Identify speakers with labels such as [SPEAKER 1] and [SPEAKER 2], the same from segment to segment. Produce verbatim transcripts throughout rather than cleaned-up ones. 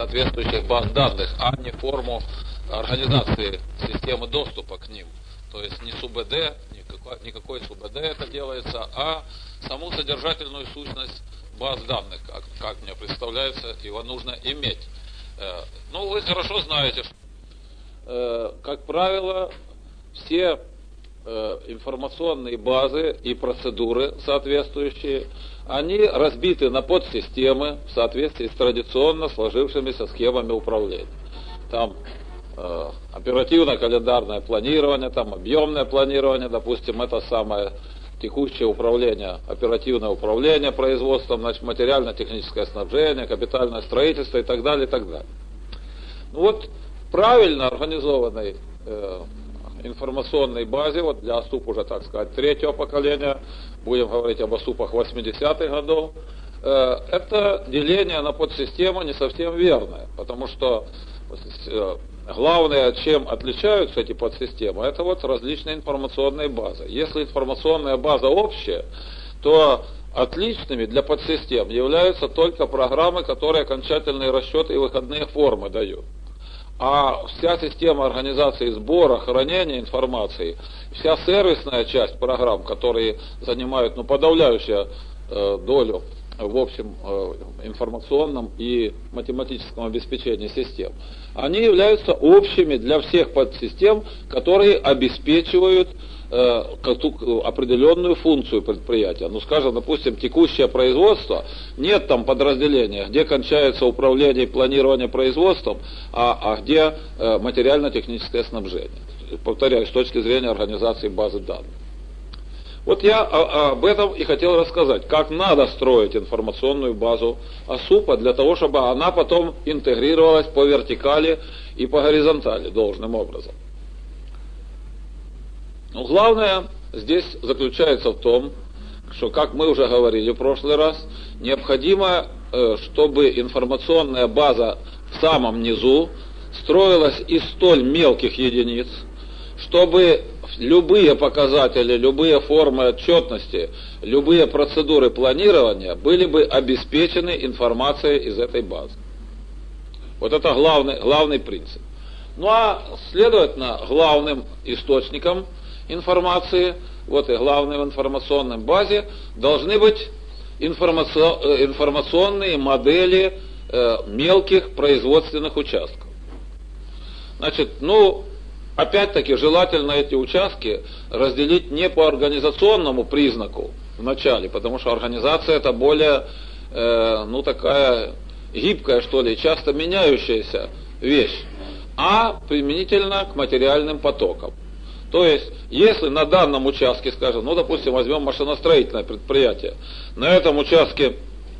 [SPEAKER 1] соответствующих баз данных, а не форму организации системы доступа к ним. То есть не СУБД, никакой, никакой СУБД это делается, а саму содержательную сущность баз данных, как, как мне представляется, его нужно иметь. Ну, вы хорошо знаете, что, как правило, все информационные базы и процедуры соответствующие, они разбиты на подсистемы в соответствии с традиционно сложившимися схемами управления. Там э, оперативно-календарное планирование, там объемное планирование, допустим, это самое текущее управление, оперативное управление производством, значит, материально-техническое снабжение, капитальное строительство и так далее, и так далее. Ну вот, правильно организованной э, информационной базе, вот для АСУП уже, так сказать, третьего поколения, будем говорить об АСУПах восьмидесятых годов, э, это деление на подсистемы не совсем верное, потому что э, главное, чем отличаются эти подсистемы, это вот различные информационные базы. Если информационная база общая, то отличными для подсистем являются только программы, которые окончательные расчеты и выходные формы дают. А вся система организации сбора, хранения информации, вся сервисная часть программ, которые занимают ну, подавляющую э, долю в общем э, информационном и математическом обеспечении систем, они являются общими для всех подсистем, которые обеспечивают э, определенную функцию предприятия. Ну, скажем, допустим, текущее производство, нет там подразделения, где кончается управление и планирование производством, а, а где э, материально-техническое снабжение. Повторяю, с точки зрения организации базы данных. Вот я об этом и хотел рассказать, как надо строить информационную базу АСУПа для того, чтобы она потом интегрировалась по вертикали и по горизонтали должным образом. Но главное здесь заключается в том, что, как мы уже говорили в прошлый раз, необходимо, чтобы информационная база в самом низу строилась из столь мелких единиц, чтобы любые показатели, любые формы отчетности, любые процедуры планирования были бы обеспечены информацией из этой базы. Вот это главный, главный принцип. Ну а, следовательно, главным источником информации, вот и главной информационной базе, должны быть информационные модели э, мелких производственных участков. Значит, ну, опять-таки, желательно эти участки разделить не по организационному признаку в начале, потому что организация это более, э, ну, такая гибкая, что ли, часто меняющаяся вещь, а применительно к материальным потокам. То есть, если на данном участке, скажем, ну, допустим, возьмем машиностроительное предприятие, на этом участке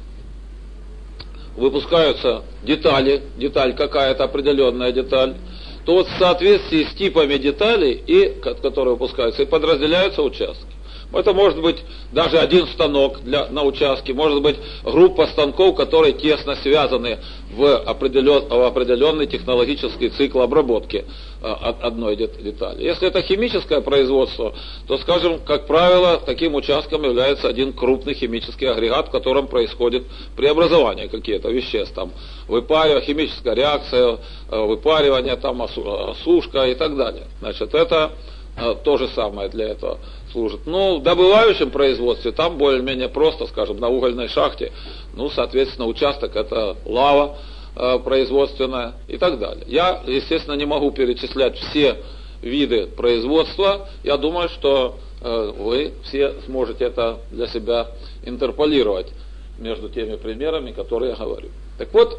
[SPEAKER 1] выпускаются детали, деталь какая-то определенная деталь, то вот в соответствии с типами деталей, и, которые выпускаются, и подразделяются участки. Это может быть даже один станок для, на участке, может быть группа станков, которые тесно связаны в, определен, в определенный технологический цикл обработки э, одной детали. Если это химическое производство, то, скажем, как правило, таким участком является один крупный химический агрегат, в котором происходит преобразование каких-то веществ, там, выпаривание, химическая реакция, э, выпаривание, там, осушка и так далее. Значит, это э, то же самое для этого служит. Ну, в добывающем производстве там более-менее просто, скажем, на угольной шахте, ну, соответственно, участок это лава э, производственная и так далее. Я, естественно, не могу перечислять все виды производства. Я думаю, что э, вы все сможете это для себя интерполировать между теми примерами, которые я говорю. Так вот,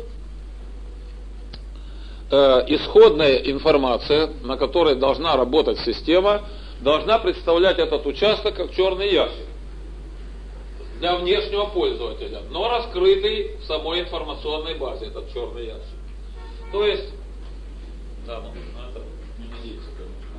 [SPEAKER 1] э, исходная информация, на которой должна работать система, должна представлять этот участок как черный ящик для внешнего пользователя, но раскрытый в самой информационной базе, этот черный ящик. То есть, да, ну, это не видится, конечно.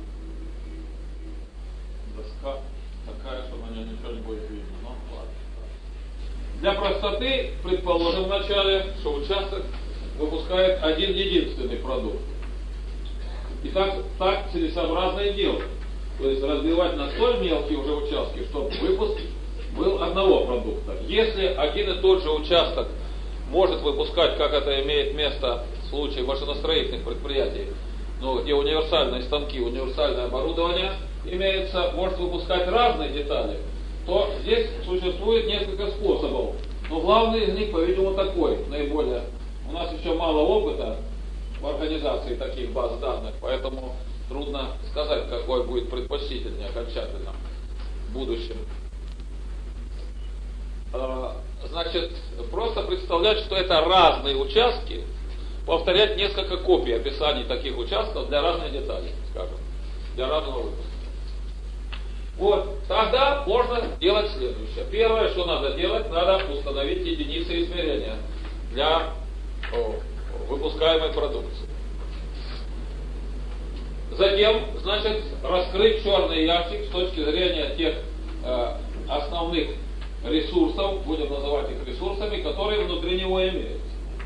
[SPEAKER 1] Доска такая, что на ней ничего не будет видно, но ладно. Для простоты предположим вначале, что участок выпускает один единственный продукт. И так, так целесообразно и делать. То есть разбивать на столь мелкие уже участки, чтобы выпуск был одного продукта. Если один и тот же участок может выпускать, как это имеет место случае машиностроительных предприятий, ну, где универсальные станки, универсальное оборудование имеется, может выпускать разные детали, то здесь существует несколько способов. Но главный из них, по-видимому, такой, наиболее. У нас еще мало опыта в организации таких баз данных, поэтому трудно сказать, какой будет предпочтительнее окончательно в будущем. Значит, просто представлять, что это разные участки, повторять несколько копий описаний таких участков для разных деталей, скажем, для разного выпуска. Вот, тогда можно делать следующее. Первое, что надо делать, надо установить единицы измерения для о, выпускаемой продукции. Затем, значит, раскрыть черный ящик с точки зрения тех э, основных ресурсов, будем называть их ресурсами, которые внутри него имеются.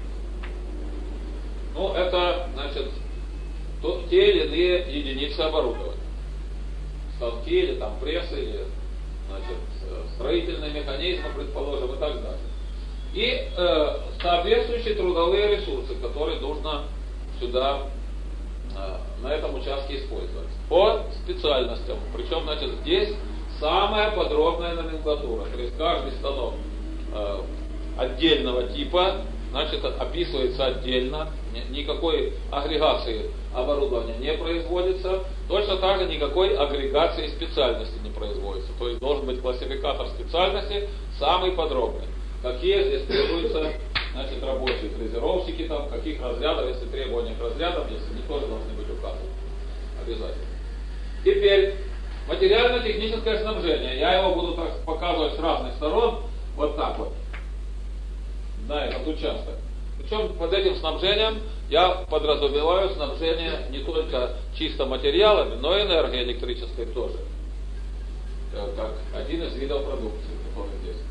[SPEAKER 1] Ну, это, значит, то, те или иные единицы оборудования. Станки или там прессы, или, значит, строительные механизмы, предположим, и так далее. И э, соответствующие трудовые ресурсы, которые нужно сюда, э, на этом участке использовать. По специальностям. Причем, значит, здесь самая подробная номенклатура. То есть каждый станок э, отдельного типа, значит, описывается отдельно, никакой агрегации оборудования не производится, точно так же никакой агрегации специальности не производится. То есть должен быть классификатор специальности самый подробный. Какие здесь требуются, значит, рабочие фрезеровщики, там, каких разрядов, если требования к разрядам, если они тоже должны быть указаны. Обязательно. Теперь материально-техническое снабжение. Я его буду так показывать с разных сторон, вот так вот, на этот участок. Причем под этим снабжением я подразумеваю снабжение не только чисто материалами, но и энергией электрической тоже. Как один из видов продукции, который здесь.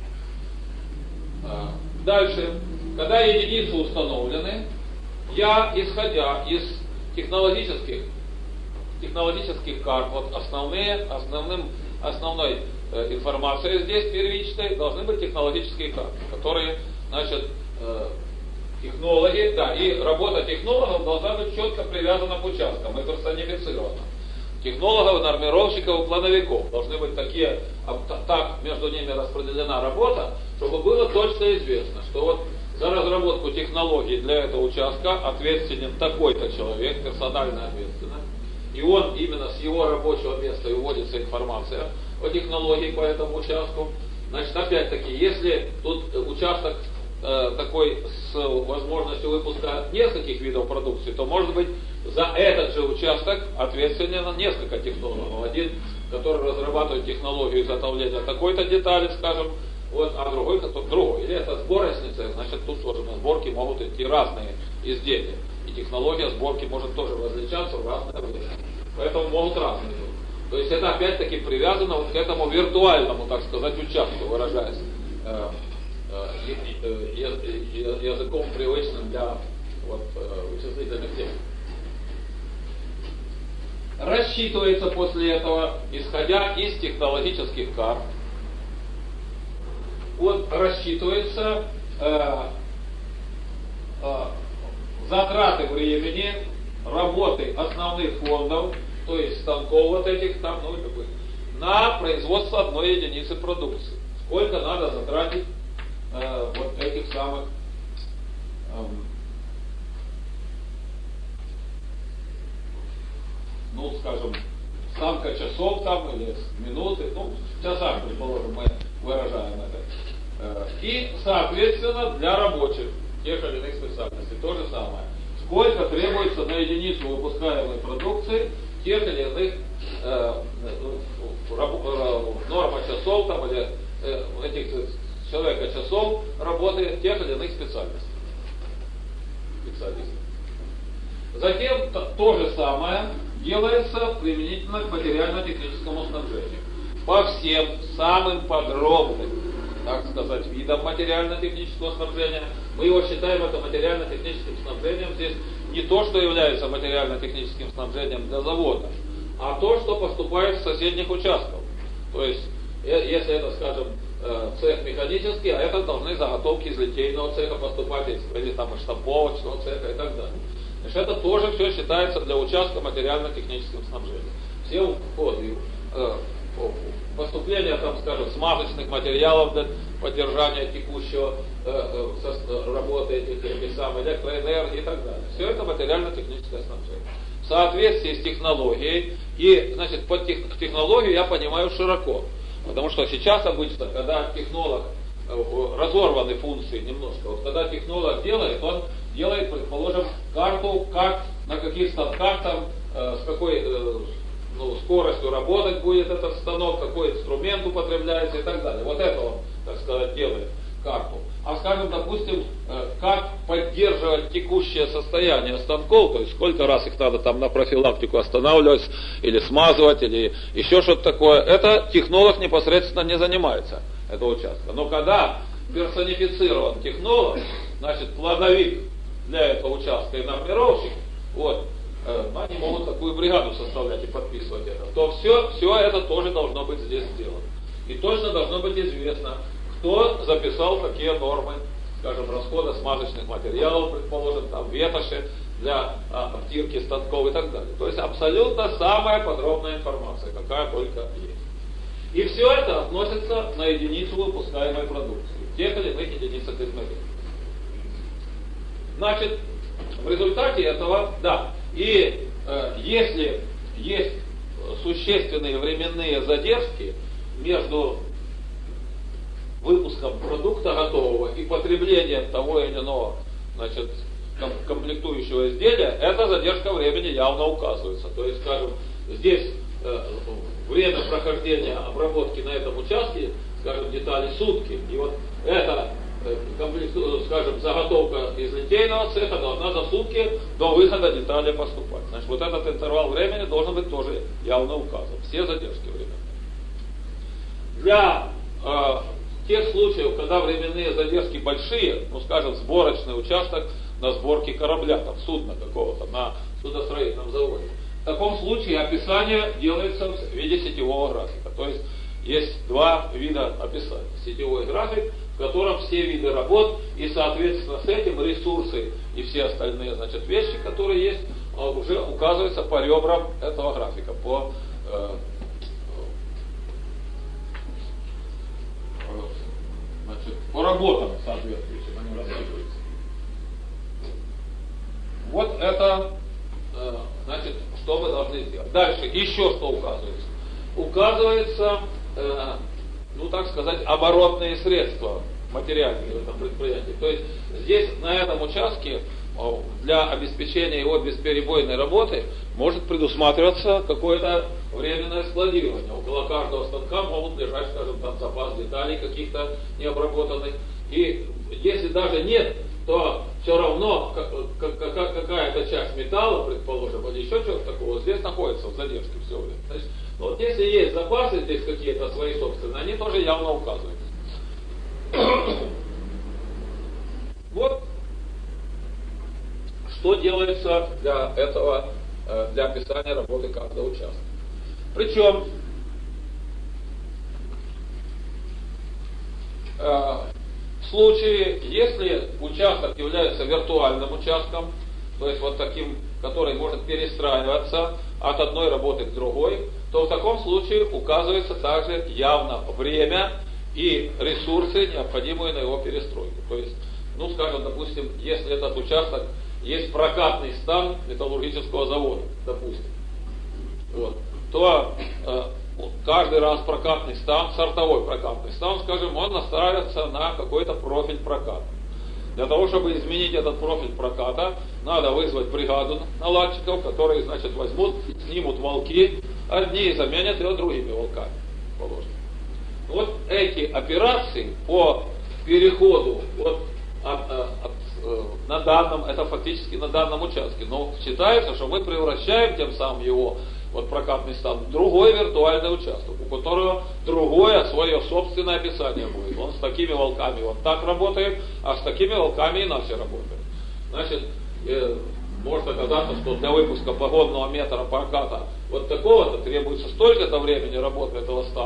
[SPEAKER 1] Дальше, когда единицы установлены, я, исходя из технологических, технологических карт, вот основные, основным, основной э, информацией здесь первичной должны быть технологические карты, которые, значит, э, технологи, да, и работа технологов должна быть четко привязана к участкам и персонифицирована. Технологов, нормировщиков и плановиков должны быть такие, так между ними распределена работа, чтобы было точно известно, что вот за разработку технологий для этого участка ответственен такой-то человек, персонально ответственный, и он именно с его рабочего места и вводится информация о технологии по этому участку. Значит, опять-таки, если тут участок э, такой с возможностью выпуска нескольких видов продукции, то может быть за этот же участок ответственен несколько технологов. Один, который разрабатывает технологию изготовления такой-то детали, скажем, вот, а другой, который другой. Или это сборочница, значит, тут тоже на сборке могут идти разные изделия. И технология сборки может тоже различаться в разное время. Поэтому могут разные быть. То есть это опять-таки привязано вот к этому виртуальному, так сказать, участку, выражаясь э, э, э, языком привычным для вот, э, вычислительных техник. Рассчитывается после этого, исходя из технологических карт, вот рассчитывается э, э, затраты времени работы основных фондов, то есть станков вот этих там, ну, какой, на производство одной единицы продукции. Сколько надо затратить э, вот этих самых э, ну, скажем, станка часов там или минуты, ну, в часах, предположим, мы выражаем это. И, соответственно, для рабочих тех или иных специальностей то же самое. Сколько требуется на единицу выпускаемой продукции тех или иных э, норма часов там, или э, этих человека часов работы тех или иных специальностей. Специалистов. Затем то, то же самое делается применительно к материально-техническому снабжению. По всем самым подробным, так сказать, видам материально-технического снабжения, мы его считаем это материально-техническим снабжением здесь не то, что является материально-техническим снабжением для завода, а то, что поступает с соседних участков. То есть, если это, скажем, э, цех механический, а это должны заготовки из литейного цеха поступать, или там из штамповочного цеха и так далее. Значит, это тоже все считается для участка материально-техническим снабжением. Все уходы, э, поступления, там, скажем, смазочных материалов для поддержания текущего э, э, работы этих, этих самых электроэнергии и так далее. Все это материально-техническое снабжение. В соответствии с технологией, и, значит, под тех, технологию я понимаю широко. Потому что сейчас обычно, когда технолог, э, разорваны функции немножко, вот когда технолог делает, он делает, предположим, карту, как, на каких станках там, э, с какой э, ну, скоростью работать будет этот станок, какой инструмент употребляется и так далее. Вот это он, так сказать, делает карту. А скажем, допустим, как поддерживать текущее состояние станков, то есть сколько раз их надо там на профилактику останавливать, или смазывать, или еще что-то такое, это технолог непосредственно не занимается, этого участка. Но когда персонифицирован технолог, значит, плановик для этого участка и нормировщик, вот, они могут такую бригаду составлять и подписывать это, то все, все это тоже должно быть здесь сделано. И точно должно быть известно, кто записал какие нормы, скажем, расхода смазочных материалов, предположим, там, ветоши для а, обтирки станков и так далее. То есть абсолютно самая подробная информация, какая только есть. И все это относится на единицу выпускаемой продукции, тех или иных единицах измерения. Значит, в результате этого, да, и э, если есть существенные временные задержки между выпуском продукта готового и потреблением того или иного, значит, комплектующего изделия, эта задержка времени явно указывается. То есть, скажем, здесь э, время прохождения обработки на этом участке, скажем, детали сутки, и вот эта комплекту, скажем, заготовка из литейного цеха должна за сутки до выхода деталей поступать. Значит, вот этот интервал времени должен быть тоже явно указан. Все задержки времени. Для э, тех случаев, когда временные задержки большие, ну, скажем, сборочный участок на сборке корабля, там, судна какого-то, на судостроительном заводе, в таком случае описание делается в виде сетевого графика. То есть, есть два вида описания. Сетевой график, в котором все виды работ и, соответственно, с этим ресурсы и все остальные, значит, вещи, которые есть, уже указываются по ребрам этого графика, по, э, значит, по работам соответствующим, они рассчитываются. Вот это, э, значит, что мы должны сделать. Дальше, еще что указывается. Указывается, э, ну, так сказать, оборотные средства материальные в этом предприятии. То есть здесь, на этом участке, для обеспечения его бесперебойной работы может предусматриваться какое-то временное складирование. Около каждого станка могут лежать, скажем, там запас деталей каких-то необработанных. И если даже нет, то все равно какая-то часть металла, предположим, или еще чего-то такого, здесь находится в задержке все время. Значит, вот если есть запасы здесь какие-то свои собственные, они тоже явно указываются. Вот что делается для этого, для описания работы каждого участка. Причем в случае, если участок является виртуальным участком, то есть вот таким, который может перестраиваться от одной работы к другой, то в таком случае указывается также явно время и ресурсы, необходимые на его перестройку. То есть, ну, скажем, допустим, если этот участок есть прокатный стан металлургического завода, допустим, вот, то э, каждый раз прокатный стан, сортовой прокатный стан, скажем, он настраивается на какой-то профиль проката. Для того, чтобы изменить этот профиль проката, надо вызвать бригаду наладчиков, которые, значит, возьмут, снимут волки одни и заменят его другими волками, положено. Вот эти операции по переходу от, от, от, от, на данном, это фактически на данном участке, но считается, что мы превращаем тем самым его, вот прокатный стан, в другой виртуальный участок, у которого другое свое собственное описание будет. Он с такими волками он так работает, а с такими волками иначе работает. Значит, э, может оказаться, что для выпуска погодного метра проката вот такого-то требуется столько-то времени работы этого стана,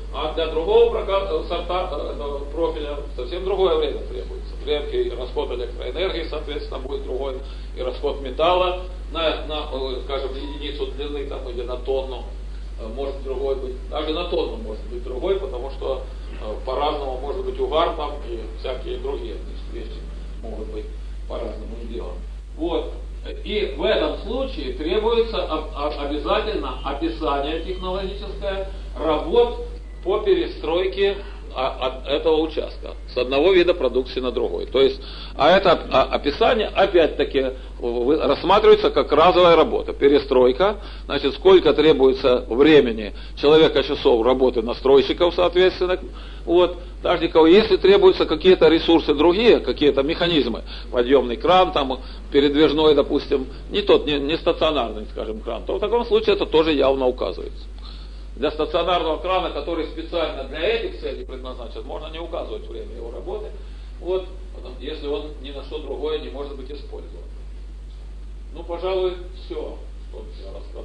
[SPEAKER 1] А для другого проката, сорта, э, профиля совсем другое время требуется. Время и расход электроэнергии, соответственно, будет другой, и расход металла на, на скажем, единицу длины там, или на тонну э, может другой быть. Даже на тонну может быть другой, потому что э, по-разному может быть угар там и всякие другие вещи могут быть по-разному сделаны. Вот. И в этом случае требуется обязательно описание технологическое работ по перестройке от этого участка с одного вида продукции на другой. То есть, а это описание опять-таки рассматривается как разовая работа. Перестройка, значит, сколько требуется времени человека часов работы настройщиков, соответственно, вот, дождиков. Если требуются какие-то ресурсы другие, какие-то механизмы, подъемный кран, там, передвижной, допустим, не тот, не, не стационарный, скажем, кран, то в таком случае это тоже явно указывается. Для стационарного крана, который специально для этих целей предназначен, можно не указывать время его работы, вот, если он ни на что другое не может быть использован. Ну, пожалуй, все, что я рассказал.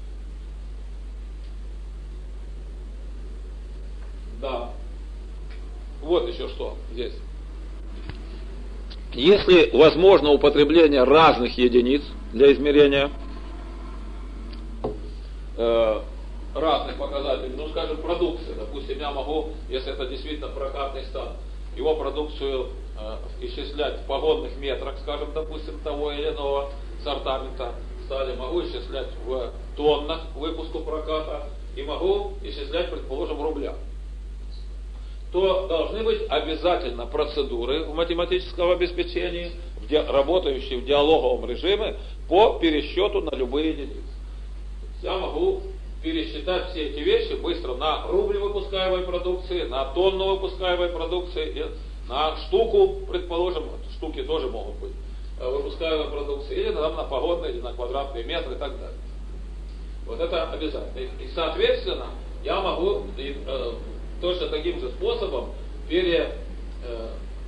[SPEAKER 1] Да. Вот еще что здесь. Если возможно употребление разных единиц для измерения э, разных показателей, ну, скажем, продукции. Допустим, я могу, если это действительно прокатный стан, его продукцию э, исчислять в погодных метрах, скажем, допустим, того или иного сортамента стали, могу исчислять в тоннах выпуску проката и могу исчислять, предположим, в рублях. То должны быть обязательно процедуры в математическом обеспечении, работающие в диалоговом режиме по пересчету на любые единицы. Я могу пересчитать все эти вещи быстро на рубль выпускаемой продукции, на тонну выпускаемой продукции, на штуку, предположим, штуки тоже могут быть, выпускаемой продукции, или там, на погодные, или на квадратные метры и так далее. Вот это обязательно. И, соответственно, я могу и, э, точно таким же способом пере, э,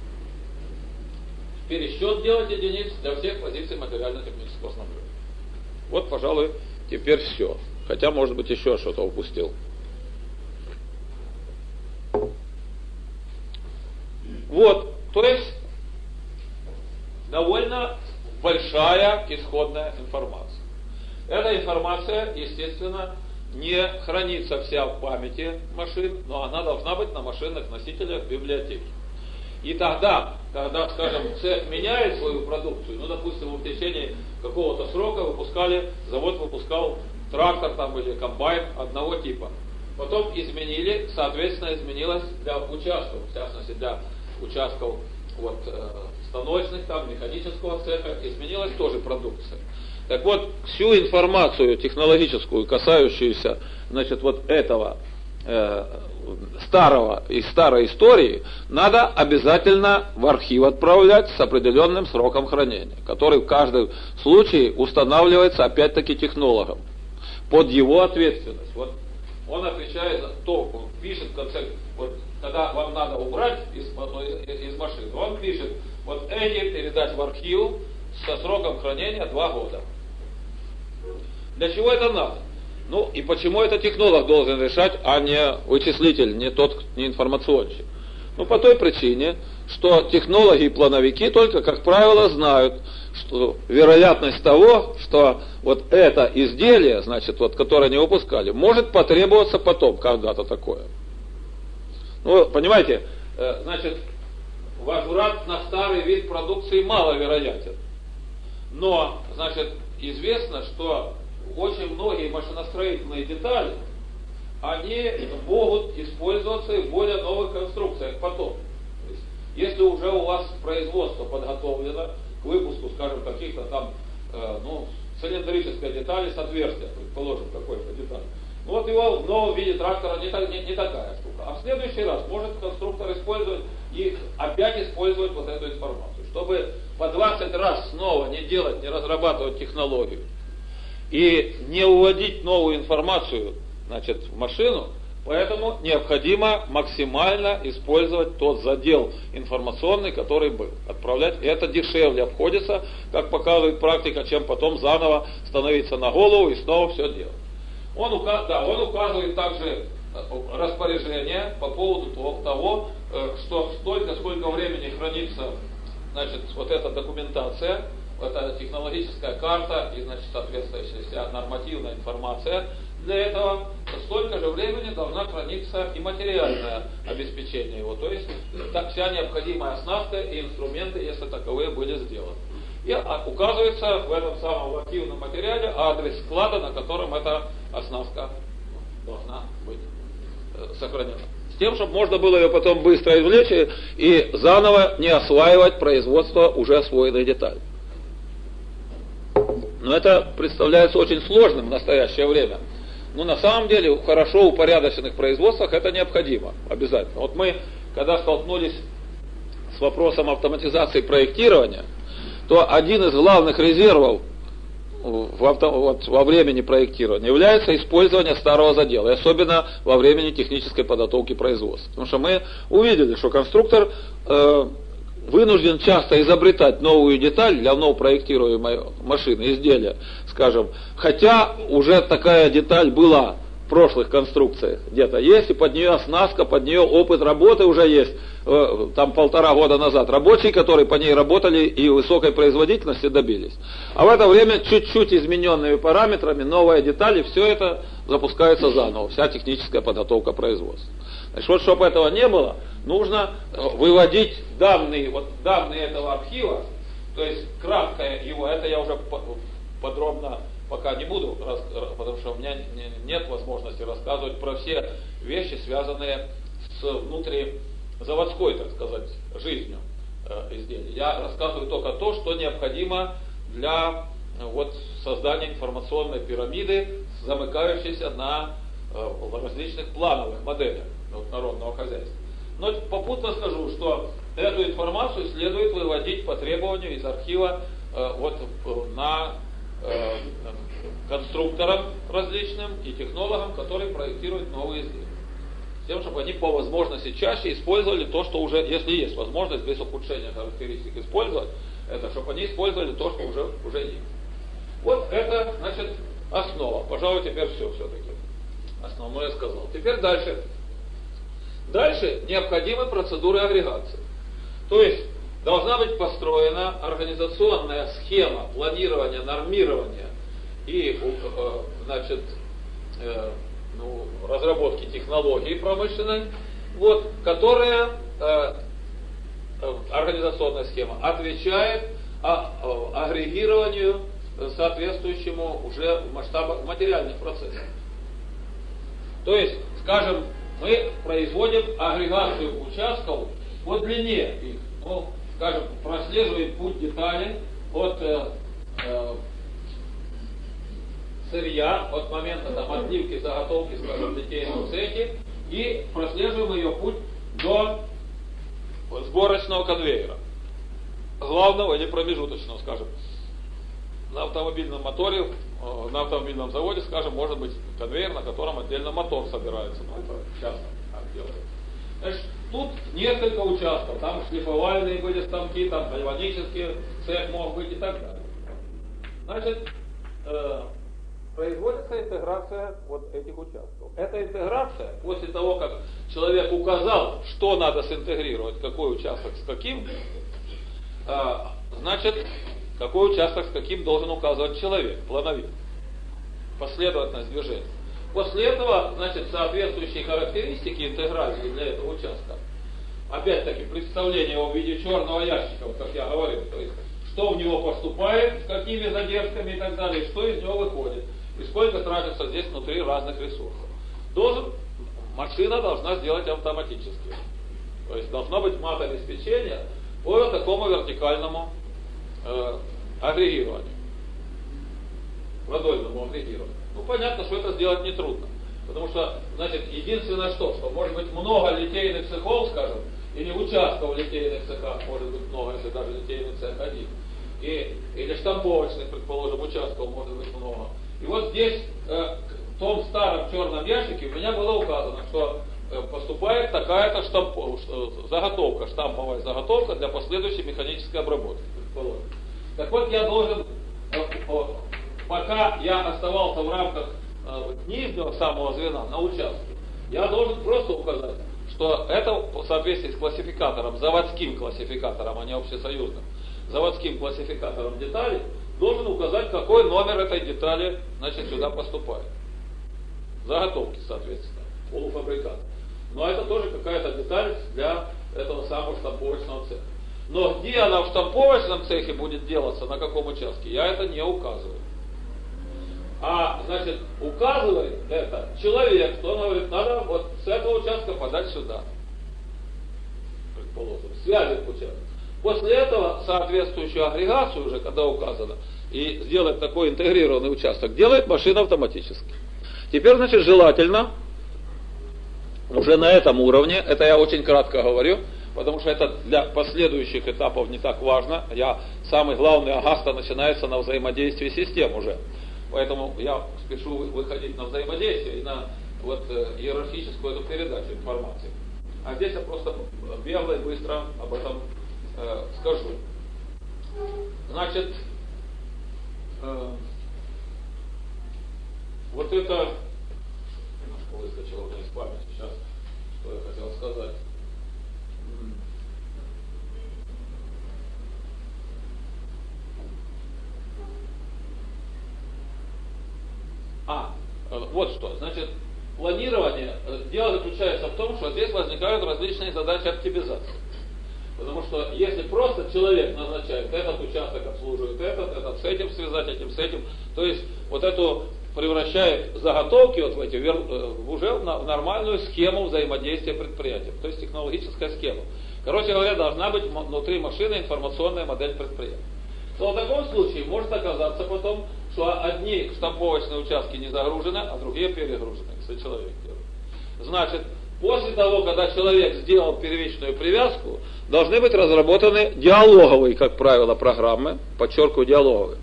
[SPEAKER 1] пересчет делать единиц для всех позиций материально-технического снабжения. Вот, пожалуй, теперь все. Хотя, может быть, еще что-то упустил. Вот, то есть, довольно большая исходная информация. Эта информация, естественно, не хранится вся в памяти машин, но она должна быть на машинных носителях библиотеки. И тогда, когда, скажем, цех меняет свою продукцию, ну, допустим, в течение какого-то срока выпускали, завод выпускал трактор там или комбайн одного типа. Потом изменили, соответственно, изменилось для участков, в частности для участков вот, э, станочных, там, механического цеха, изменилась тоже продукция. Так вот, всю информацию технологическую, касающуюся, значит, вот этого э, старого и старой истории, надо обязательно в архив отправлять с определенным сроком хранения, который в каждом случае устанавливается опять-таки технологом под его ответственность. Вот он отвечает за то, он пишет в конце, вот когда вам надо убрать из, из машины, он пишет, вот эти передать в архив со сроком хранения два года. Для чего это надо? Ну и почему это технолог должен решать, а не вычислитель, не тот, не информационщик? Ну по той причине, что технологи и плановики только, как правило, знают, что вероятность того, что вот это изделие, значит, вот, которое они выпускали, может потребоваться потом когда-то такое. Ну, понимаете, значит, возврат на старый вид продукции маловероятен. Но, значит, известно, что очень многие машиностроительные детали, они могут использоваться и в более новых конструкциях потом. То есть, если уже у вас производство подготовлено к выпуску, скажем, каких-то там, э, ну, цилиндрической детали с отверстием, предположим, какой-то деталь. Ну вот его в новом виде трактора не, так, не, не такая штука. А в следующий раз может конструктор использовать и опять использовать вот эту информацию. Чтобы по двадцать раз снова не делать, не разрабатывать технологию и не уводить новую информацию, значит, в машину, поэтому необходимо максимально использовать тот задел информационный, который был. Отправлять, и это дешевле обходится, как показывает практика, чем потом заново становиться на голову и снова все делать. Он, указ, да, он указывает также распоряжение по поводу того, что столько, сколько времени хранится, значит, вот эта документация, это технологическая карта и, значит, соответствующая вся нормативная информация. Для этого столько же времени должна храниться и материальное обеспечение его, то есть так, вся необходимая оснастка и инструменты, если таковые были сделаны. И указывается в этом самом активном материале адрес склада, на котором эта оснастка должна быть сохранена. С тем, чтобы можно было ее потом быстро извлечь и заново не осваивать производство уже освоенной детали. Но это представляется очень сложным в настоящее время. Но на самом деле в хорошо упорядоченных производствах это необходимо, обязательно. Вот мы, когда столкнулись с вопросом автоматизации проектирования, то один из главных резервов в авто, вот, во времени проектирования является использование старого задела, и особенно во времени технической подготовки производства. Потому что мы увидели, что конструктор э, вынужден часто изобретать новую деталь для ново проектируемой машины, изделия, скажем, хотя уже такая деталь была в прошлых конструкциях где-то есть, и под нее оснастка, под нее опыт работы уже есть. Там полтора года назад рабочие, которые по ней работали и высокой производительности добились. А в это время чуть-чуть измененными параметрами, новые детали, все это запускается заново, вся техническая подготовка производства. Значит, вот чтобы этого не было, нужно выводить данные, вот данные этого архива, то есть краткое его, это я уже подробно пока не буду, потому что у меня нет возможности рассказывать про все вещи, связанные с внутризаводской, так сказать, жизнью изделия. Я рассказываю только то, что необходимо для вот, создания информационной пирамиды, замыкающейся на различных плановых моделях вот, народного хозяйства. Но попутно скажу, что эту информацию следует выводить по требованию из архива э, вот, на э, конструкторам различным и технологам, которые проектируют новые изделия. С тем, чтобы они по возможности чаще использовали то, что уже, если есть возможность без ухудшения характеристик использовать, это, чтобы они использовали то, что уже, уже есть. Вот это, значит, основа. Пожалуй, теперь все все-таки. Основное я сказал. Теперь дальше. Дальше необходимы процедуры агрегации. То есть должна быть построена организационная схема планирования, нормирования и значит, ну, разработки технологий промышленной, вот, которая организационная схема отвечает агрегированию соответствующему уже в масштабах материальных процессов. То есть, скажем, мы производим агрегацию участков по длине их. Ну, скажем, прослеживаем путь детали от э, э, сырья, от момента там, отливки, заготовки, скажем, в литейном цехе, и прослеживаем ее путь до сборочного конвейера. Главного или промежуточного, скажем. На автомобильном моторе, на автомобильном заводе, скажем, может быть конвейер, на котором отдельно мотор собирается. Ну, это часто так делают. Значит, тут несколько участков. Там шлифовальные были станки, там гальванический цех мог быть и так далее. Значит, э, производится интеграция вот этих участков. Эта интеграция, после того, как человек указал, что надо синтегрировать, какой участок с каким, э, значит, какой участок с каким должен указывать человек, плановик. Последовательность движения. После этого, значит, соответствующие характеристики интеграции для этого участка. Опять-таки, представление его в виде черного ящика, вот как я говорил, то есть, что в него поступает, с какими задержками и так далее, что из него выходит, и сколько тратится здесь внутри разных ресурсов. Должен, машина должна сделать автоматически. То есть, должно быть мат-обеспечение по такому вертикальному э, агрегированию, продольному агрегированию. Ну, понятно, что это сделать нетрудно. Потому что, значит, единственное что, что может быть много литейных цехов, скажем, или участков в литейных цехах, может быть много, если даже литейный цех один. И, или штамповочных, предположим, участков может быть много. И вот здесь, э, в том старом черном ящике, у меня было указано, что э, поступает такая-то штамп, заготовка, штамповая заготовка для последующей механической обработки, предположим. Так вот, я должен, пока я оставался в рамках нижнего самого звена на участке, Я должен просто указать, что это в соответствии с классификатором, заводским классификатором, а не общесоюзным, заводским классификатором деталей, должен указать, какой номер этой детали, значит, сюда поступает. Заготовки, соответственно, полуфабрикат. Но это тоже какая-то деталь для этого самого штамповочного цеха. Но где она в штамповочном цехе будет делаться, на каком участке, я это не указываю. А, значит, указывает это человек, кто говорит, надо вот с этого участка подать сюда. Предположим, связать участок. После этого соответствующую агрегацию уже, когда указано, и сделать такой интегрированный участок, делает машина автоматически. Теперь, значит, желательно уже на этом уровне, это я очень кратко говорю, потому что это для последующих этапов не так важно. Я, самый главный агаста начинается на взаимодействии систем уже. Поэтому я спешу выходить на взаимодействие и на вот, иерархическую эту передачу информации. А здесь я просто бегло и быстро об этом э, скажу. Значит, э, вот это немножко выскочило у меня из памяти сейчас, что я хотел сказать. А, вот что. Значит, планирование, дело заключается в том, что здесь возникают различные задачи оптимизации. Потому что если просто человек назначает этот участок, обслуживает этот, этот с этим связать, этим с этим, то есть вот эту превращает заготовки вот в эти уже в нормальную схему взаимодействия предприятия, то есть технологическая схема. Короче говоря, должна быть внутри машины информационная модель предприятия. То в таком случае может оказаться потом, что одни штамповочные участки не загружены, а другие перегружены, если человек делает. Значит, после того, когда человек сделал первичную привязку, должны быть разработаны диалоговые, как правило, программы, подчеркиваю, диалоговые,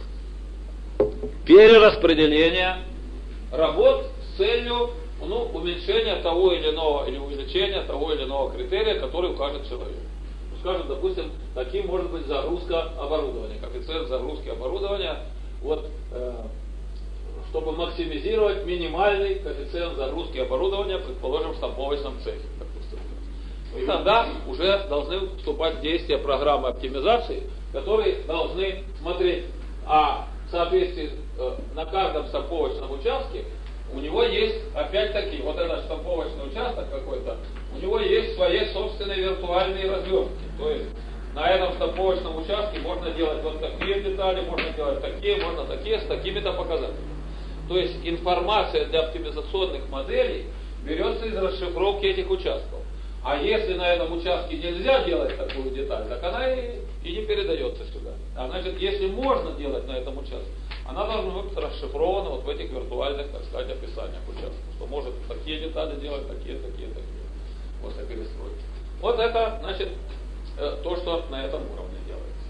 [SPEAKER 1] перераспределение работ с целью ну, уменьшения того или иного, или увеличения того или иного критерия, который укажет человек. Скажем, допустим, таким может быть загрузка оборудования, коэффициент загрузки оборудования, вот, э, чтобы максимизировать минимальный коэффициент загрузки оборудования, предположим, в штамповочном цехе. Допустим. И тогда уже должны вступать в действие программы оптимизации, которые должны смотреть, а в соответствии э, на каждом штамповочном участке у него есть, опять-таки, вот этот штамповочный участок какой-то, у него есть свои собственные виртуальные развертки. То есть на этом штамповочном участке можно делать вот такие детали, можно делать такие, можно такие, с такими-то показателями. То есть информация для оптимизационных моделей берется из расшифровки этих участков. А если на этом участке нельзя делать такую деталь, так она и, и не передается сюда. А значит, если можно делать на этом участке, она должна быть расшифрована вот в этих виртуальных, так сказать, описаниях участков. Что может такие детали делать, такие, такие, такие. После перестройки. Вот это, значит, то, что на этом уровне делается.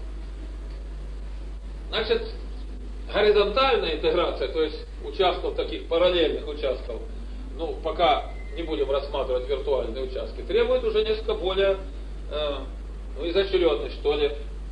[SPEAKER 1] Значит, горизонтальная интеграция, то есть участков таких параллельных участков, ну, пока не будем рассматривать виртуальные участки, требует уже несколько более э, ну, изощренной, что ли,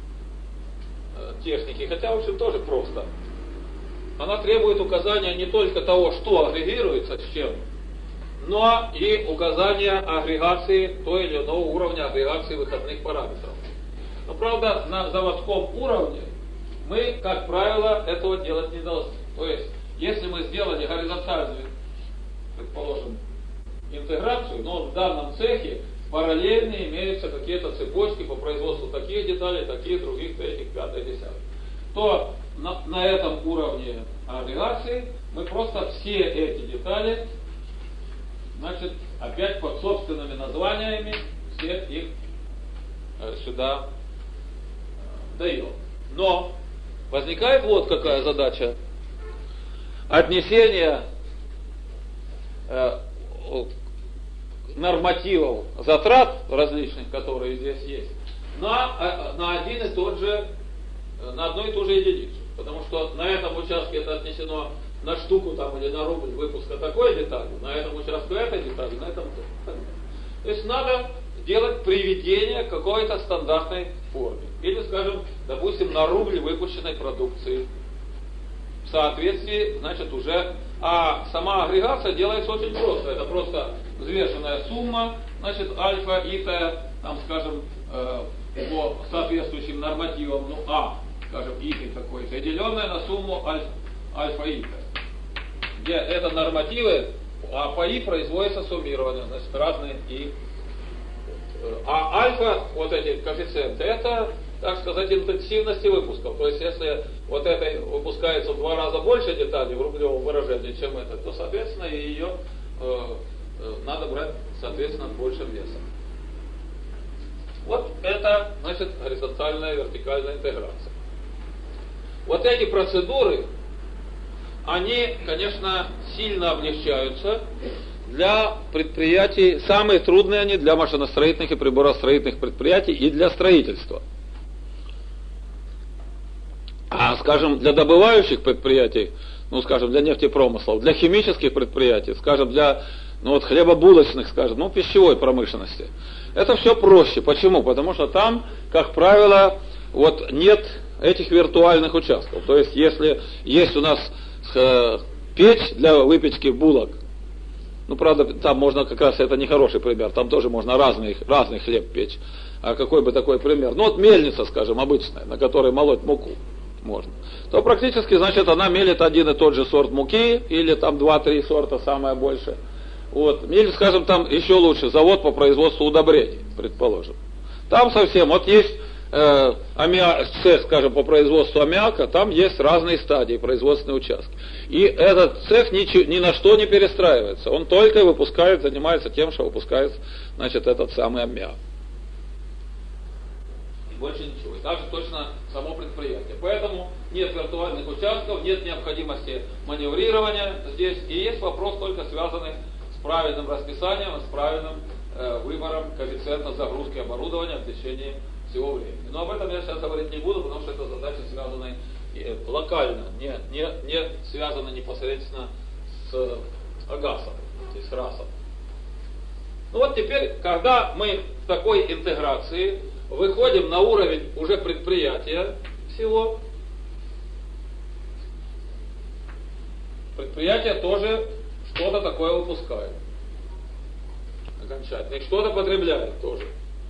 [SPEAKER 1] э, техники. Хотя, в общем, тоже просто. Она требует указания не только того, что агрегируется с чем, но и указания агрегации той или иного уровня агрегации выходных параметров. Но, правда, на заводском уровне мы, как правило, этого делать не должны. То есть, если мы сделали горизонтальную, предположим, интеграцию, но в данном цехе параллельно имеются какие-то цепочки по производству таких деталей, таких, других, третьих, пятых, десятых, то на, на этом уровне агрегации мы просто все эти детали, значит, опять под собственными названиями все их э, сюда э, даем. Но возникает вот какая задача. Отнесение э, нормативов затрат различных, которые здесь есть, на, на один и тот же, на одну и ту же единицу. Потому что на этом участке это отнесено на штуку там, или на рубль выпуска такой детали, на этом участке этой детали, на этом тоже. То есть надо делать приведение к какой-то стандартной форме. Или, скажем, допустим, на рубль выпущенной продукции. В соответствии, значит, уже А сама агрегация делается очень просто. Это просто взвешенная сумма, значит, альфа, ита, там, скажем, э, по соответствующим нормативам, ну, а, скажем, иты какой-то, деленная на сумму альфа, альфа ита. Где это нормативы, а по и производится суммирование, значит, разные и. А альфа, вот эти коэффициенты, это, так сказать, интенсивности выпусков. То есть, если вот это выпускается в два раза больше деталей в рублевом выражении, чем это, то, соответственно, и ее э, э, надо брать, соответственно, большим весом. Вот это, значит, горизонтальная вертикальная интеграция. Вот эти процедуры, они, конечно, сильно облегчаются для предприятий, самые трудные они для машиностроительных и приборостроительных предприятий и для строительства. А, скажем, для добывающих предприятий, ну, скажем, для нефтепромыслов, для химических предприятий, скажем, для, ну, вот, хлебобулочных, скажем, ну, пищевой промышленности, это все проще. Почему? Потому что там, как правило, вот нет этих виртуальных участков. То есть, если есть у нас э, печь для выпечки булок, ну, правда, там можно как раз, это не хороший пример, там тоже можно разный, разный хлеб печь. А какой бы такой пример? Ну, вот мельница, скажем, обычная, на которой молоть муку можно. То практически, значит, она мелит один и тот же сорт муки, или там два-три сорта, самое большее. Вот. Или, скажем, там еще лучше, завод по производству удобрений, предположим. Там совсем, вот есть э, аммиак, цех, скажем, по производству аммиака, там есть разные стадии, производственные участки. И этот цех ни, ни на что не перестраивается. Он только выпускает, занимается тем, что выпускает, значит, этот самый аммиак. И больше ничего. И также точно само предприятие. Поэтому нет виртуальных участков, нет необходимости маневрирования здесь. И есть вопрос только связанный с правильным расписанием, с правильным э, выбором коэффициента загрузки оборудования в течение всего времени. Но об этом я сейчас говорить не буду, потому что это задачи, связанные локально, не, не, не связаны непосредственно с АГАСом, то есть с РАСом. Ну вот теперь, когда мы в такой интеграции выходим на уровень уже предприятия всего, предприятие тоже что-то такое выпускает окончательно, и что-то потребляет тоже.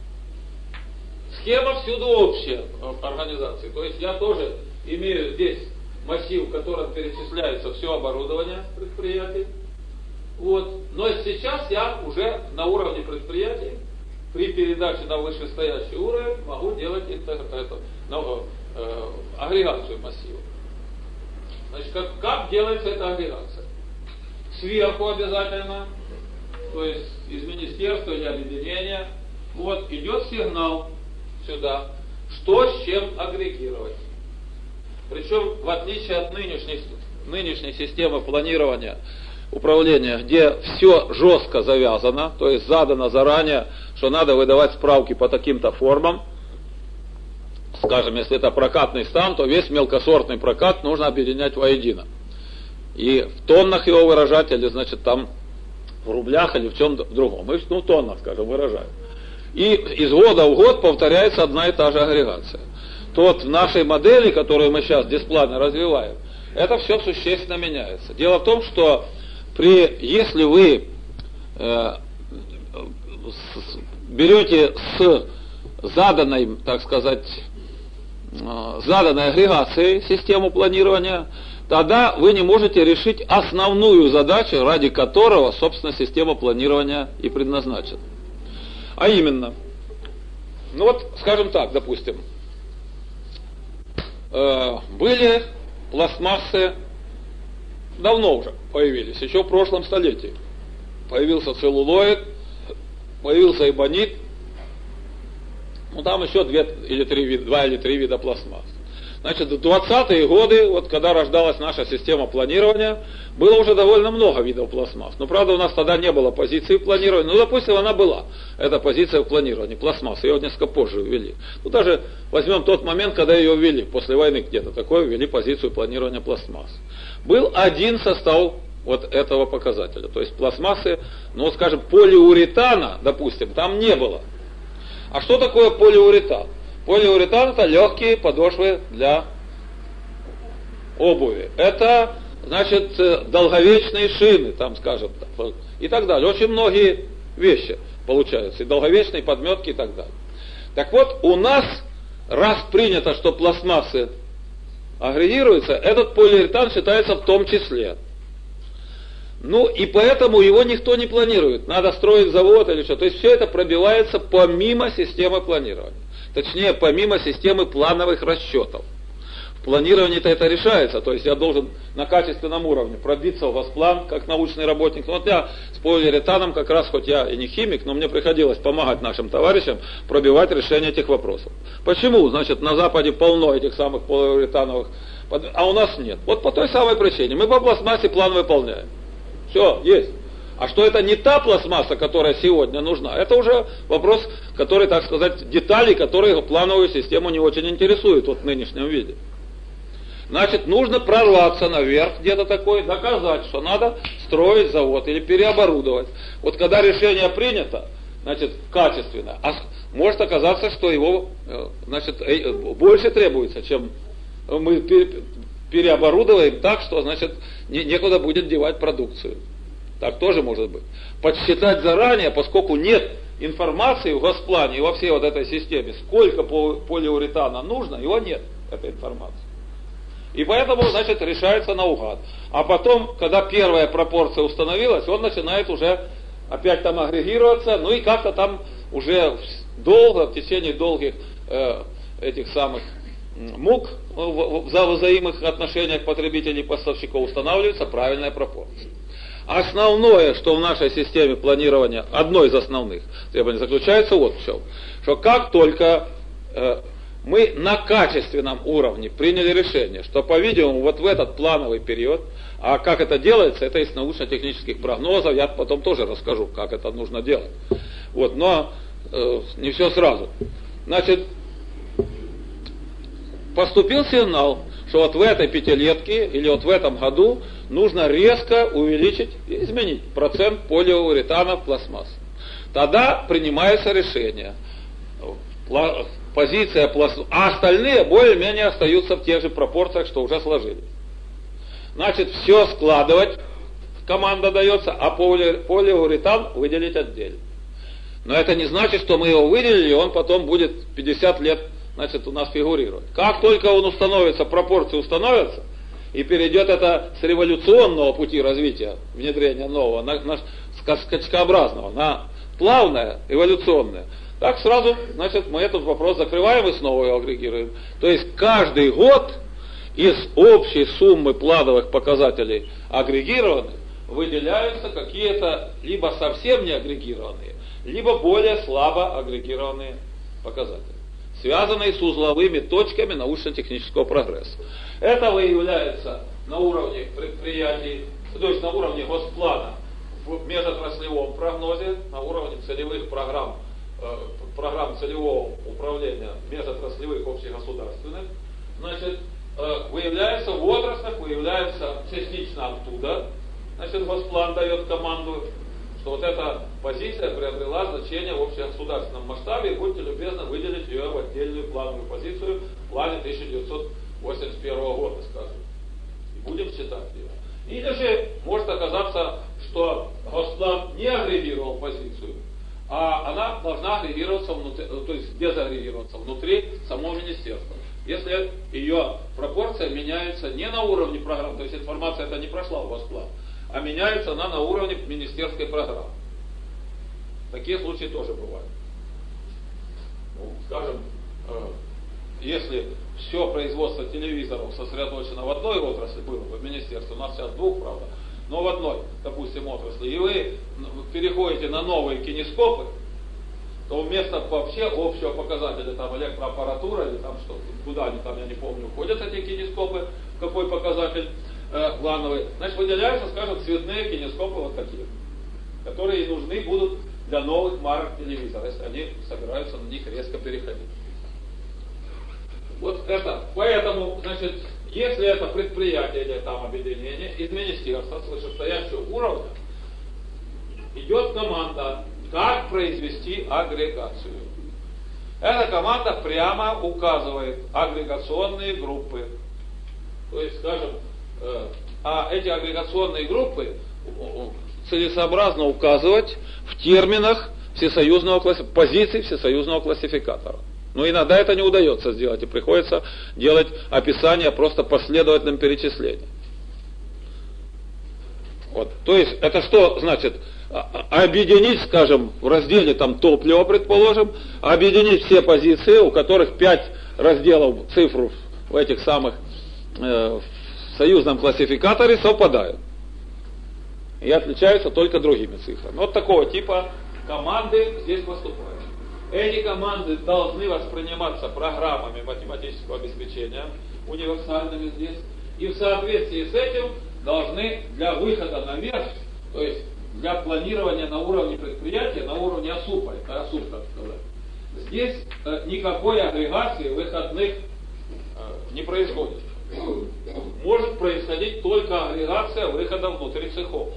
[SPEAKER 1] Схема всюду общая организации, то есть я тоже имею здесь массив, в котором перечисляется все оборудование предприятий. Вот. Но сейчас я уже на уровне предприятий, при передаче на вышестоящий уровень, могу делать интегр... это, ну, э, агрегацию массива. Значит, как, как делается эта агрегация? Сверху обязательно, то есть из министерства или объединения, вот, идет сигнал сюда, что с чем агрегировать. Причем, в отличие от нынешней, нынешней системы планирования, управления, где все жестко завязано, то есть задано заранее, что надо выдавать справки по таким-то формам, скажем, если это прокатный стан, то весь мелкосортный прокат нужно объединять воедино. И в тоннах его выражать, или, значит, там в рублях, или в чем другом. Мы, ну, в тоннах, скажем, выражаем. И из года в год повторяется одна и та же агрегация. То вот в нашей модели, которую мы сейчас дисплейно развиваем, это все существенно меняется. Дело в том, что при, если вы э, с, берете с заданной, так сказать, э, заданной агрегацией систему планирования, тогда вы не можете решить основную задачу, ради которого, собственно, система планирования и предназначена. А именно, ну вот, скажем так, допустим, э, были пластмассы, давно уже появились, еще в прошлом столетии. Появился целлулоид, появился эбонит, ну там еще две или три вида, два или три вида пластмасс. Значит, в двадцатые годы, вот когда рождалась наша система планирования, было уже довольно много видов пластмасс. Но, правда, у нас тогда не было позиции планирования. Ну, допустим, она была, эта позиция в планировании, пластмасс. Ее несколько позже ввели. Ну, даже возьмем тот момент, когда ее ввели, после войны где-то, такое ввели позицию планирования пластмасс. Был один состав вот этого показателя. То есть пластмассы, ну, скажем, полиуретана, допустим, там не было. А что такое полиуретан? Полиуретан — это легкие подошвы для обуви. Это значит, долговечные шины, там, скажем, и так далее. Очень многие вещи получаются, и долговечные подметки и так далее. Так вот, у нас, раз принято, что пластмассы агрегируются, этот полиуретан считается в том числе. Ну, и поэтому его никто не планирует. Надо строить завод или что. То есть все это пробивается помимо системы планирования. Точнее, помимо системы плановых расчетов. В планировании-то это решается. То есть я должен на качественном уровне пробиться в Госплан, как научный работник. Вот я с полиуретаном как раз, хоть я и не химик, но мне приходилось помогать нашим товарищам пробивать решение этих вопросов. Почему? Значит, на Западе полно этих самых полиуретановых, а у нас нет. Вот по той самой причине. Мы по пластмассе план выполняем. Все, есть. А что это не та пластмасса, которая сегодня нужна, это уже вопрос, который, так сказать, детали, которые плановую систему не очень интересуют вот в нынешнем виде. Значит, нужно прорваться наверх где-то такой, доказать, что надо строить завод или переоборудовать. Вот когда решение принято, значит, качественно, а может оказаться, что его, значит, больше требуется, чем мы переоборудуем так, что, значит, некуда будет девать продукцию. Так тоже может быть. Подсчитать заранее, поскольку нет информации в Госплане и во всей вот этой системе, сколько полиуретана нужно, его нет, этой информации. И поэтому, значит, решается наугад. А потом, когда первая пропорция установилась, он начинает уже опять там агрегироваться, ну и как-то там уже долго, в течение долгих э, этих самых мук в взаимных отношениях потребителей и поставщиков устанавливается правильная пропорция. Основное, что в нашей системе планирования, одно из основных требований заключается вот в чем, что как только э, мы на качественном уровне приняли решение, что, по-видимому, вот в этот плановый период, а как это делается, это из научно-технических прогнозов, я потом тоже расскажу, как это нужно делать. Вот, но э, не все сразу. Значит, поступил сигнал, что вот в этой пятилетке или вот в этом году нужно резко увеличить и изменить процент полиуретана в пластмассе. Тогда принимается решение. Позиция пластмассы, а остальные более-менее остаются в тех же пропорциях, что уже сложились. Значит, все складывать, команда дается, а полиуретан выделить отдельно. Но это не значит, что мы его выделили, и он потом будет пятьдесят лет, значит, у нас фигурировать. Как только он установится, пропорции установятся, и перейдет это с революционного пути развития, внедрения нового, на, на скачкообразного, на плавное, эволюционное, так сразу, значит, мы этот вопрос закрываем и снова его агрегируем. То есть каждый год из общей суммы плановых показателей агрегированных выделяются какие-то либо совсем не агрегированные, либо более слабо агрегированные показатели, связанные с узловыми точками научно-технического прогресса. Это выявляется на уровне предприятий, то есть на уровне Госплана, в межотраслевом прогнозе, на уровне целевых программ, э, программ целевого управления межотраслевых общегосударственных. Значит, э, выявляется в отраслях, выявляется частично оттуда. Значит, Госплан дает команду, что вот эта позиция приобрела значение в общегосударственном масштабе, и будьте любезны выделить ее в отдельную плановую позицию в плане тысяча девятьсот восемьдесят первого года, скажем. И будем считать ее. Или же может оказаться, что Госплан не агрегировал позицию, а она должна агрегироваться внутри, то есть дезагрегироваться внутри самого министерства. Если ее пропорция меняется не на уровне программ, то есть информация эта не прошла в Госплан, а меняется она на уровне министерской программы. Такие случаи тоже бывают. Ну, скажем, э, если все производство телевизоров сосредоточено в одной отрасли, было в министерстве, у нас сейчас двух, правда, но в одной, допустим, отрасли, и вы переходите на новые кинескопы, то вместо вообще общего показателя, там, электроаппаратура или там что, куда они там, я не помню, входят эти кинескопы, в какой показатель э, плановый, значит, выделяются, скажем, цветные кинескопы вот такие, которые нужны будут для новых марок телевизора, если они собираются на них резко переходить. Вот это, поэтому, значит, если это предприятие или там объединение из министерства с вышестоящего уровня, идет команда, как произвести агрегацию. Эта команда прямо указывает агрегационные группы. То есть, скажем, А эти агрегационные группы целесообразно указывать в терминах всесоюзного класси... позиций всесоюзного классификатора. Но иногда это не удается сделать, и приходится делать описание просто последовательным перечислением. Вот. То есть, это что значит? Объединить, скажем, в разделе там топливо, предположим, объединить все позиции, у которых пять разделов цифр в этих самых э, в союзном классификаторе совпадают. И отличаются только другими цифрами. Вот такого типа команды здесь поступают. Эти команды должны восприниматься программами математического обеспечения, универсальными здесь, и в соответствии с этим должны для выхода наверх, то есть для планирования на уровне предприятия, на уровне ОСУПа, это ОСУП, так сказать, здесь э, никакой агрегации выходных э, не происходит. Может происходить только агрегация выхода внутри цехов.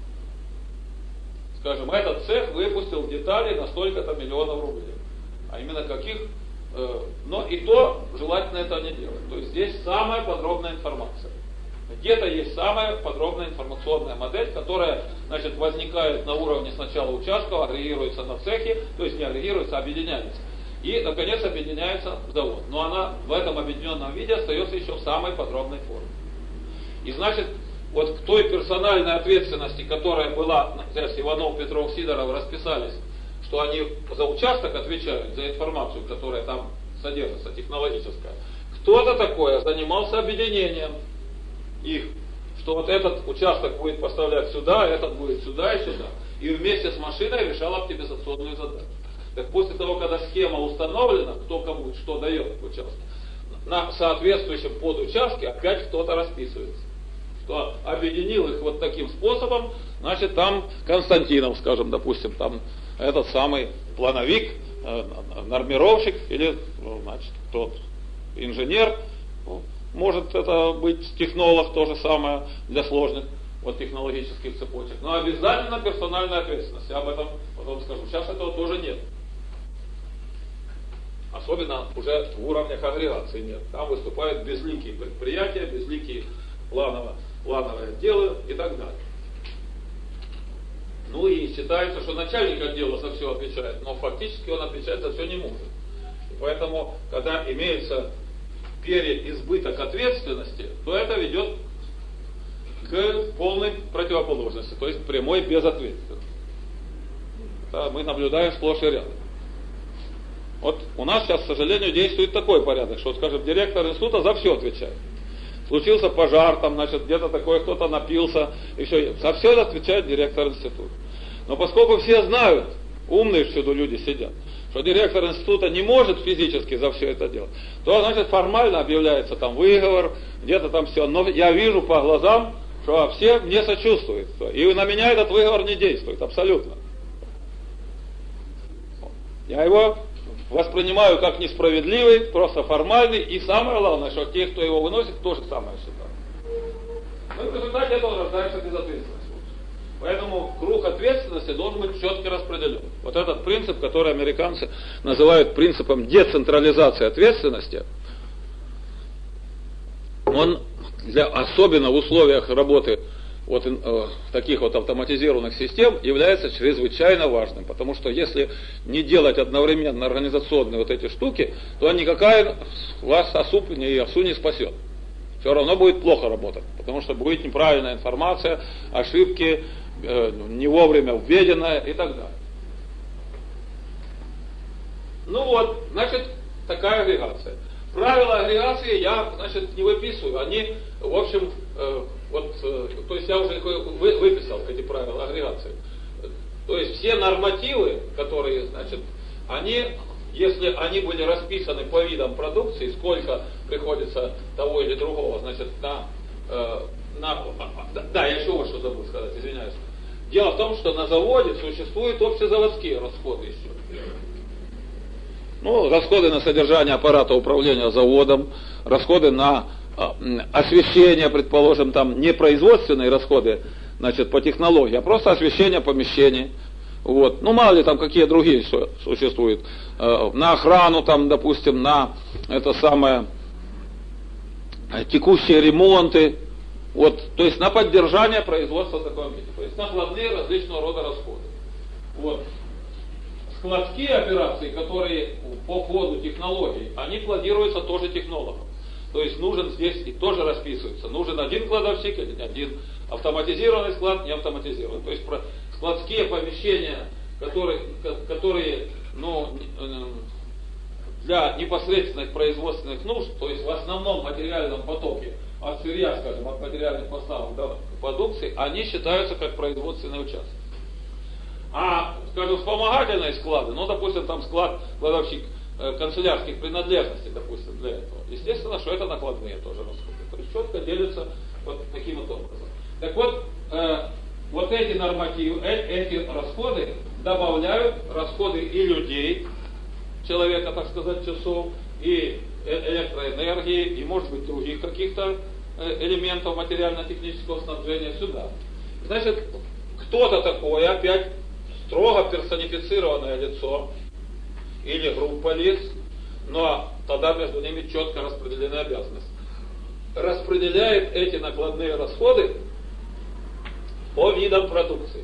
[SPEAKER 1] Скажем, этот цех выпустил детали на столько-то миллионов рублей. А именно каких, э, но и то желательно это не делать. То есть здесь самая подробная информация. Где-то есть самая подробная информационная модель, которая, значит, возникает на уровне сначала участков, агрегируется на цехе, то есть не агрегируется, а объединяется. И, наконец, объединяется в завод. Но она в этом объединенном виде остается еще в самой подробной форме. И, значит, вот к той персональной ответственности, которая была, здесь Иванов, Петров, Сидоров расписались, что они за участок отвечают, за информацию, которая там содержится, технологическая. Кто-то такое занимался объединением их, что вот этот участок будет поставлять сюда, этот будет сюда и сюда. И вместе с машиной решал оптимизационную задачу. Так после того, когда схема установлена, кто кому что дает в участке, на соответствующем подучастке опять кто-то расписывается. Что объединил их вот таким способом, значит, там Константинов, скажем, допустим, там этот самый плановик, э, нормировщик или, значит, тот инженер, ну, может это быть технолог, то же самое для сложных вот, технологических цепочек. Но обязательно персональная ответственность. Я об этом потом скажу. Сейчас этого тоже нет. Особенно уже в уровнях агрегации нет. Там выступают безликие предприятия, безликие плановые, плановые отделы и так далее. Ну и считается, что начальник отдела за все отвечает, но фактически он отвечать за все не может. И поэтому, когда имеется переизбыток ответственности, то это ведет к полной противоположности, то есть прямой безответственности. Это мы наблюдаем сплошь и рядом. Вот у нас сейчас, к сожалению, действует такой порядок, что, скажем, директор института за все отвечает. Случился пожар, там, значит, где-то такое, кто-то напился, и все. За все отвечает директор института. Но поскольку все знают, умные всюду люди сидят, что директор института не может физически за все это делать, то, значит, формально объявляется там выговор, где-то там все. Но я вижу по глазам, что все мне сочувствуют. И на меня этот выговор не действует, абсолютно. Я его воспринимаю как несправедливый, просто формальный, и самое главное, что те, кто его выносит, тоже самое считают. Ну и в результате этого рождается безответственность. Поэтому круг ответственности должен быть четко распределен. Вот этот принцип, который американцы называют принципом децентрализации ответственности, он для, особенно в условиях работы вот, э, таких вот автоматизированных систем является чрезвычайно важным. Потому что если не делать одновременно организационные вот эти штуки, то никакая вас ОСУП и ОСУ не спасет. Все равно будет плохо работать. Потому что будет неправильная информация, ошибки, э, не вовремя введенная и так далее. Ну вот, значит, такая агрегация. Правила агрегации я, значит, не выписываю. Они, в общем, э, вот, э, то есть я уже их вы, выписал, эти правила агрегации. То есть все нормативы, которые, значит, они, если они были расписаны по видам продукции, сколько приходится того или другого, значит, на, э, на да, да, я еще вот что забыл сказать, извиняюсь. Дело в том, что на заводе существуют общезаводские расходы еще. Ну, расходы на содержание аппарата управления заводом, расходы на э, освещение, предположим, там не производственные расходы, значит, по технологии, а просто освещение помещений. Вот. Ну, мало ли там какие другие существуют. Э, на охрану, там, допустим, на это самое, текущие ремонты. Вот, то есть на поддержание производства в таком виде. То есть накладные различного рода расходы. Вот. Складские операции, которые по ходу технологий, они планируются тоже технологом. То есть нужен здесь и тоже расписывается. Нужен один кладовщик или не один. Автоматизированный склад, не автоматизированный. То есть про складские помещения, которые, которые ну, для непосредственных производственных нужд, то есть в основном материальном потоке, от сырья, скажем, от материальных поставок до продукции, они считаются как производственный участок. А, скажем, вспомогательные склады, ну, допустим, там склад, кладовщик э, канцелярских принадлежностей, допустим, для этого. Естественно, что это накладные тоже расходы. То есть четко делятся вот таким вот образом. Так вот, э, вот эти нормативы, э, эти расходы добавляют расходы и людей, человека, так сказать, часов, и электроэнергии, и, может быть, других каких-то элементов материально-технического снабжения сюда. Значит, кто-то такое, опять, строго персонифицированное лицо или группа лиц, но тогда между ними четко распределены обязанности, распределяет эти накладные расходы по видам продукции.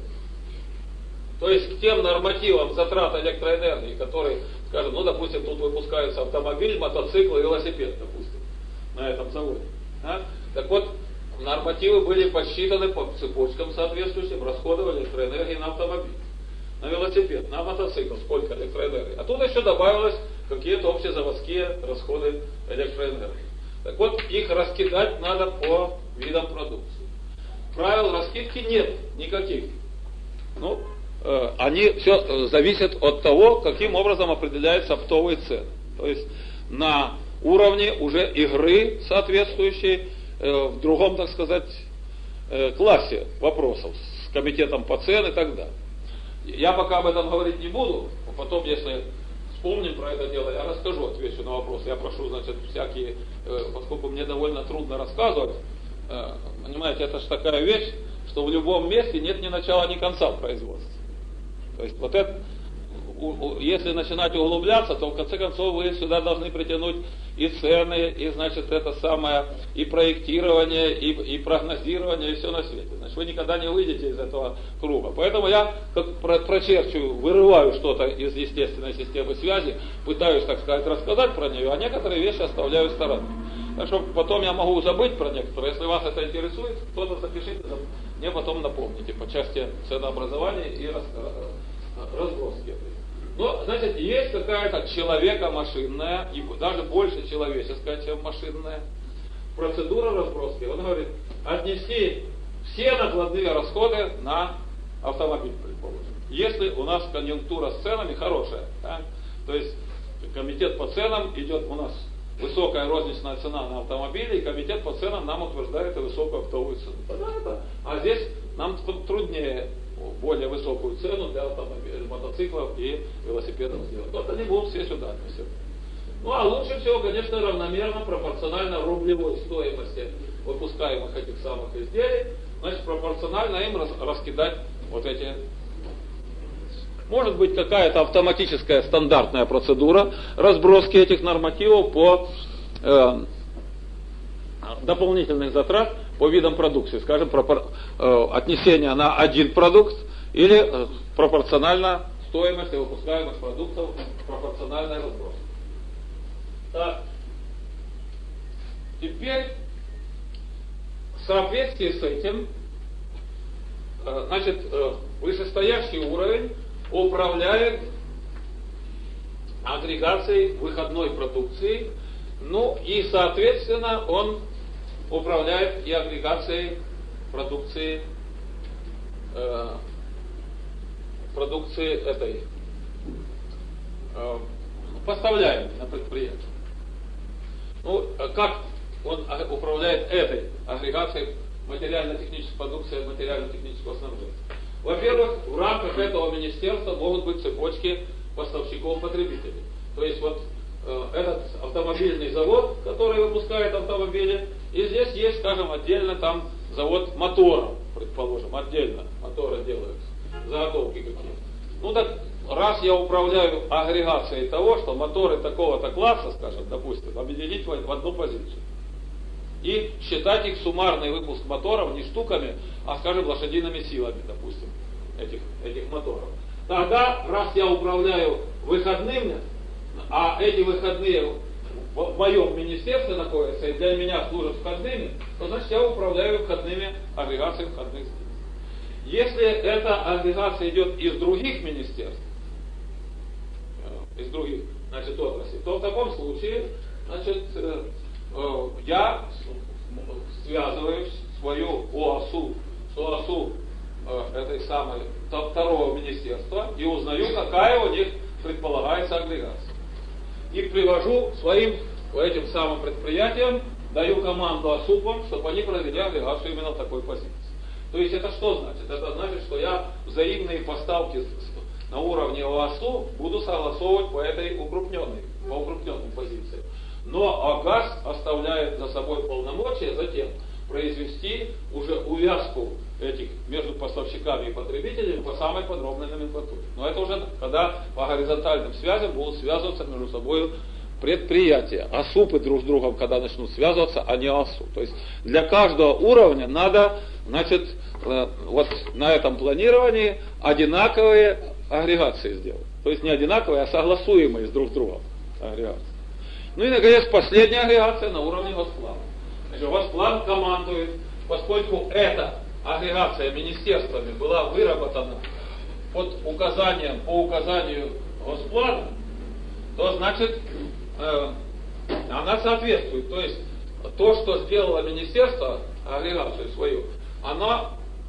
[SPEAKER 1] То есть к тем нормативам затрат электроэнергии, которые, скажем, ну, допустим, тут выпускаются автомобиль, мотоцикл и велосипед, допустим, на этом заводе. Да? Так вот, нормативы были подсчитаны по цепочкам соответствующим расходов электроэнергии на автомобиль, на велосипед, на мотоцикл, сколько электроэнергии. А тут еще добавилось какие-то общезаводские расходы электроэнергии. Так вот, их раскидать надо по видам продукции. Правил раскидки нет никаких. Ну, э, они все зависят от того, каким образом определяются оптовые цены. То есть на уровне уже игры соответствующей э, в другом, так сказать, э, классе вопросов с комитетом по ценам и так далее. Я пока об этом говорить не буду, потом, если вспомним про это дело, я расскажу, отвечу на вопрос. Я прошу, значит, всякие, э, поскольку мне довольно трудно рассказывать, э, понимаете, это же такая вещь, что в любом месте нет ни начала, ни конца в производстве. То есть вот это, у, у, если начинать углубляться, то в конце концов вы сюда должны притянуть и цены, и, значит, это самое, и проектирование, и, и прогнозирование, и все на свете. Значит, вы никогда не выйдете из этого круга. Поэтому я как про, прочерчиваю, вырываю что-то из естественной системы связи, пытаюсь, так сказать, рассказать про нее, а некоторые вещи оставляю стороной. Так что потом я могу забыть про некоторые. Если вас это интересует, кто-то запишите, мне потом напомните по части ценообразования и раз, разброски. Но, значит, есть какая-то человека-машинная, и даже больше человеческая, чем машинная, процедура разброски. Он говорит, отнести все накладные расходы на автомобиль, предположим. Если у нас конъюнктура с ценами хорошая, да, то есть комитет по ценам идет у нас высокая розничная цена на автомобили, и комитет по ценам нам утверждает и высокую оптовую цену. Да, это. А здесь нам труднее более высокую цену для автомобилей, мотоциклов и велосипедов сделать. Вот они будут все сюда отнесены. Ну а лучше всего, конечно, равномерно, пропорционально рублевой стоимости выпускаемых этих самых изделий, значит, пропорционально им рас, раскидать вот эти. Может быть какая-то автоматическая стандартная процедура разброски этих нормативов по э, дополнительных затрат по видам продукции, скажем, пропор, э, отнесение на один продукт или э, пропорционально стоимости выпускаемых продуктов, пропорциональная разброска. Так. Теперь в соответствии с этим, э, значит, э, вышестоящий уровень управляет агрегацией выходной продукции, ну и, соответственно, он управляет и агрегацией продукции, э, продукции этой, э, поставляемой на предприятие. Ну, как он управляет этой агрегацией материально-технической продукции, материально-технического снабжения? Во-первых, в рамках этого министерства могут быть цепочки поставщиков-потребителей. То есть вот э, этот автомобильный завод, который выпускает автомобили, и здесь есть, скажем, отдельно там завод моторов, предположим, отдельно моторы делаются, заготовки какие-то. Ну так, раз я управляю агрегацией того, что моторы такого-то класса, скажем, допустим, объединить в одну позицию. и считать их суммарный выпуск моторов не штуками, а, скажем, лошадиными силами, допустим, этих, этих моторов. Тогда, раз я управляю выходными, а эти выходные в, в моем министерстве находятся и для меня служат входными, то значит я управляю входными агрегацией входных сил. Если эта агрегация идет из других министерств, из других, значит, отраслей, то в таком случае, значит, я связываю свою ОАСУ с ОАСУ этой самой второго министерства и узнаю, какая у них предполагается агрегация. И привожу своим этим самым предприятиям, даю команду ОСУПам, чтобы они провели агрегацию именно в такой позиции. То есть это что значит? Это значит, что я взаимные поставки на уровне ОАСУ буду согласовывать по этой укрупненной, по укрупненной позиции. Но АГАЗ оставляет за собой полномочия затем произвести уже увязку этих между поставщиками и потребителями по самой подробной номенклатуре. Но это уже когда по горизонтальным связям будут связываться между собой предприятия. АСУПы друг с другом, когда начнут связываться, а не АСУ. То есть для каждого уровня надо, значит, вот на этом планировании одинаковые агрегации сделать. То есть не одинаковые, а согласуемые с друг с другом агрегации. Ну и, наконец, последняя агрегация на уровне Госплана. Значит, Госплан командует, поскольку эта агрегация министерствами была выработана под указанием, по указанию Госплана, то, значит, э, она соответствует. То есть, то, что сделало министерство, агрегацию свою, она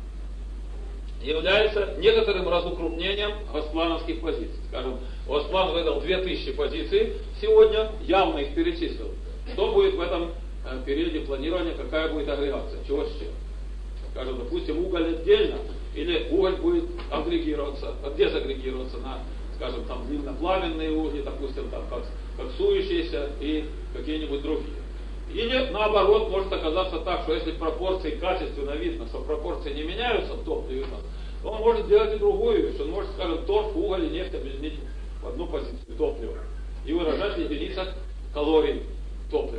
[SPEAKER 1] является некоторым разукрупнением госплановских позиций. Скажем, Госплан выдал две тысячи позиций сегодня, явно их перечислил. Что будет в этом э, периоде планирования, какая будет агрегация, чего с чем? Скажем, допустим, уголь отдельно, или уголь будет агрегироваться, дезагрегироваться на, скажем, там длиннопламенные угли, допустим, там как, как сующиеся и какие-нибудь другие. Или наоборот, может оказаться так, что если пропорции качественно видно, что пропорции не меняются в топливе, то он может сделать и другую вещь. Он может, скажем, торф, уголь и нефть объединить в одну позицию топлива и выражать в единицах калорий топлива.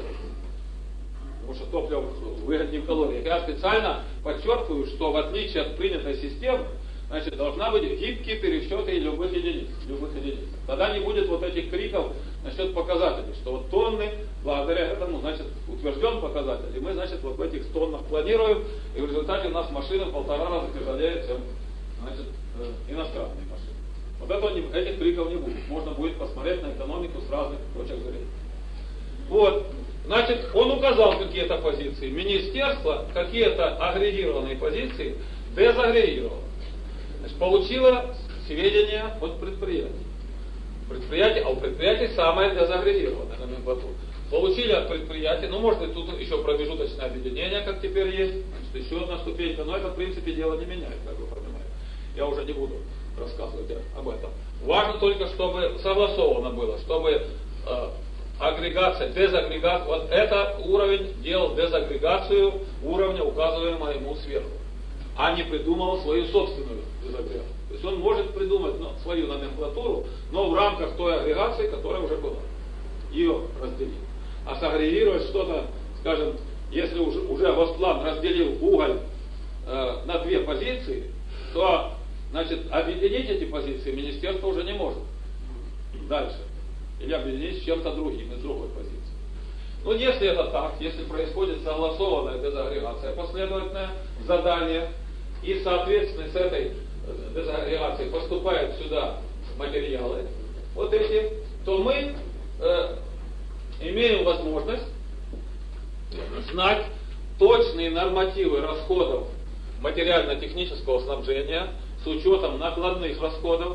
[SPEAKER 1] Потому что топливо выгоднее в калориях. Я специально подчеркиваю, что в отличие от принятой системы, значит, должна быть гибкие пересчеты любых единиц, любых единиц. Тогда не будет вот этих криков насчет показателей, что вот тонны, благодаря этому, значит, утвержден показатель, и мы, значит, вот в этих тоннах планируем, и в результате у нас машина в полтора раза тяжелее, чем, значит, иностранные машины. Вот этого не, этих криков не будет. Можно будет посмотреть на экономику с разных точек зрения. Вот. Значит, он указал какие-то позиции. Министерство какие-то агрегированные позиции дезагрегировало. Значит, получило сведения от предприятий. Предприятие, а у предприятий самое дезагрегированное номенклатура. Получили от предприятия, ну может быть тут еще промежуточное объединение, как теперь есть, значит, еще одна ступенька, но это в принципе дело не меняет, как вы понимаете. Я уже не буду рассказывать об этом. Важно только, чтобы согласовано было, чтобы э, агрегация, дезагрегация, вот это уровень делал дезагрегацию уровня, указываемого ему сверху, а не придумал свою собственную дезагрегацию. То есть он может придумать ну, свою номенклатуру, но в рамках той агрегации, которая уже была. Ее разделить. А сагрегировать что-то, скажем, если уже, уже Госплан разделил уголь э, на две позиции, то, значит, объединить эти позиции министерство уже не может. Дальше. Или объединить с чем-то другим, из другой позиции. Ну, если это так, если происходит согласованная дезагрегация, последовательное задание, и, соответственно, с этой дезагрегацией поступают сюда материалы, вот эти, то мы э, имеем возможность знать точные нормативы расходов материально-технического снабжения с учетом накладных расходов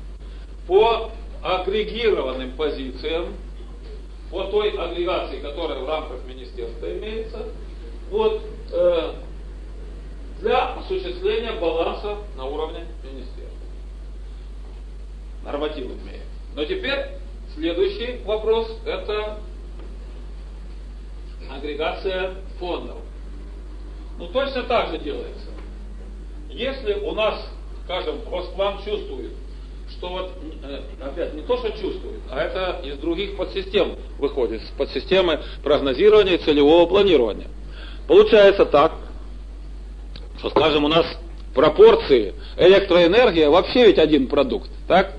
[SPEAKER 1] по агрегированным позициям, по той агрегации, которая в рамках министерства имеется, вот, э, для осуществления баланса на уровне министерства. Нормативы имеем. Но теперь следующий вопрос – это агрегация фондов. Ну, точно так же делается. Если у нас, скажем, Госплан чувствует, что вот, опять, не то, что чувствует, а это из других подсистем выходит из подсистемы прогнозирования и целевого планирования. Получается так, что, скажем, у нас пропорции электроэнергия вообще ведь один продукт, так?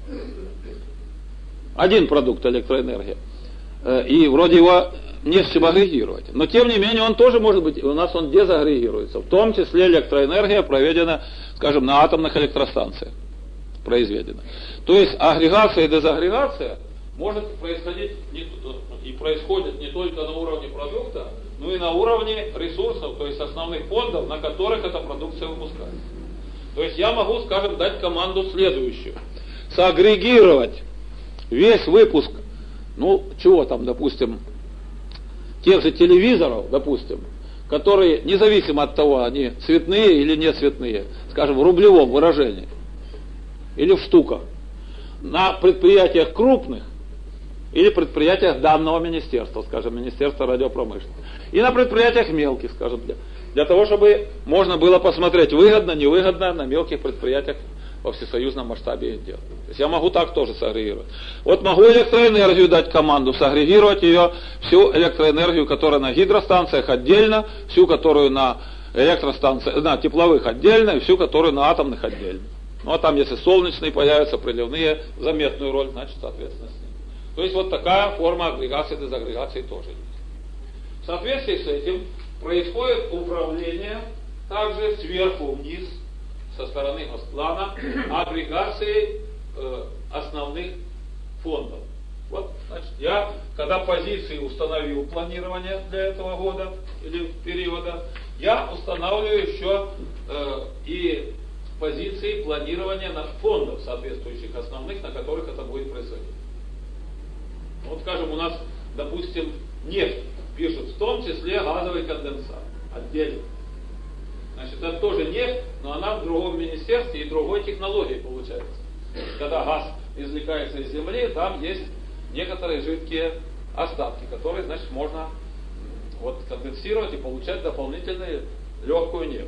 [SPEAKER 1] Один продукт электроэнергия. И вроде его не с чем агрегировать. Но тем не менее он тоже может быть, у нас он дезагрегируется. В том числе электроэнергия проведена, скажем, на атомных электростанциях. Произведена. То есть агрегация и дезагрегация может происходить не, и происходит не только на уровне продукта, но и на уровне ресурсов, то есть основных фондов, на которых эта продукция выпускается. То есть я могу, скажем, дать команду следующую. Сагрегировать весь выпуск, ну, чего там, допустим, тех же телевизоров, допустим, которые, независимо от того, они цветные или не цветные, скажем, в рублевом выражении, или в штуках, на предприятиях крупных, или предприятиях данного министерства, скажем, Министерства радиопромышленности, и на предприятиях мелких, скажем, для, для того, чтобы можно было посмотреть, выгодно, невыгодно на мелких предприятиях во всесоюзном масштабе их делать. То есть я могу так тоже сагрегировать. Вот могу электроэнергию дать команду, сагрегировать ее, всю электроэнергию, которая на гидростанциях отдельно, всю, которую на электростанциях, на тепловых отдельно, и всю, которую на атомных отдельно. Ну а там, если солнечные появятся, приливные, заметную роль, значит, соответственно, с ним. То есть вот такая форма агрегации, дезагрегации тоже есть. В соответствии с этим происходит управление также сверху вниз, со стороны Госплана, агрегацией э, основных фондов. Вот, значит, я, когда позиции установил планирование для этого года или периода, я устанавливаю еще э, и позиции планирования на фондов соответствующих основных, на которых это будет происходить. Вот, скажем, у нас, допустим, нефть пишут, в том числе газовый конденсат, отдельно. Значит, это тоже нефть, но она в другом министерстве и другой технологии получается. Когда газ извлекается из земли, там есть некоторые жидкие остатки, которые, значит, можно вот конденсировать и получать дополнительную легкую нефть,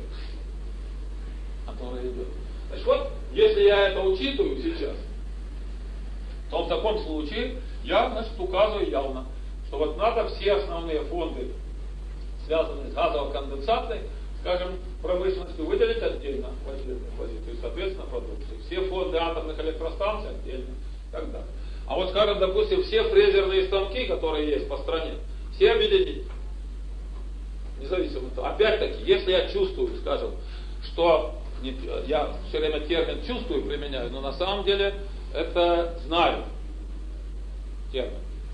[SPEAKER 1] которая идет. Значит, вот, если я это учитываю сейчас, то в таком случае я, значит, указываю явно, что вот надо все основные фонды, связанные с газово-конденсатной, скажем, промышленности, выделить отдельно в отдельную позицию, и, соответственно, продукцию. Все фонды атомных электростанций отдельно и так далее. А вот, скажем, допустим, все фрезерные станки, которые есть по стране, все объединить. Независимо от того. Опять-таки, если я чувствую, скажем, что не, я все время термин чувствую, применяю, но на самом деле это знаю термин.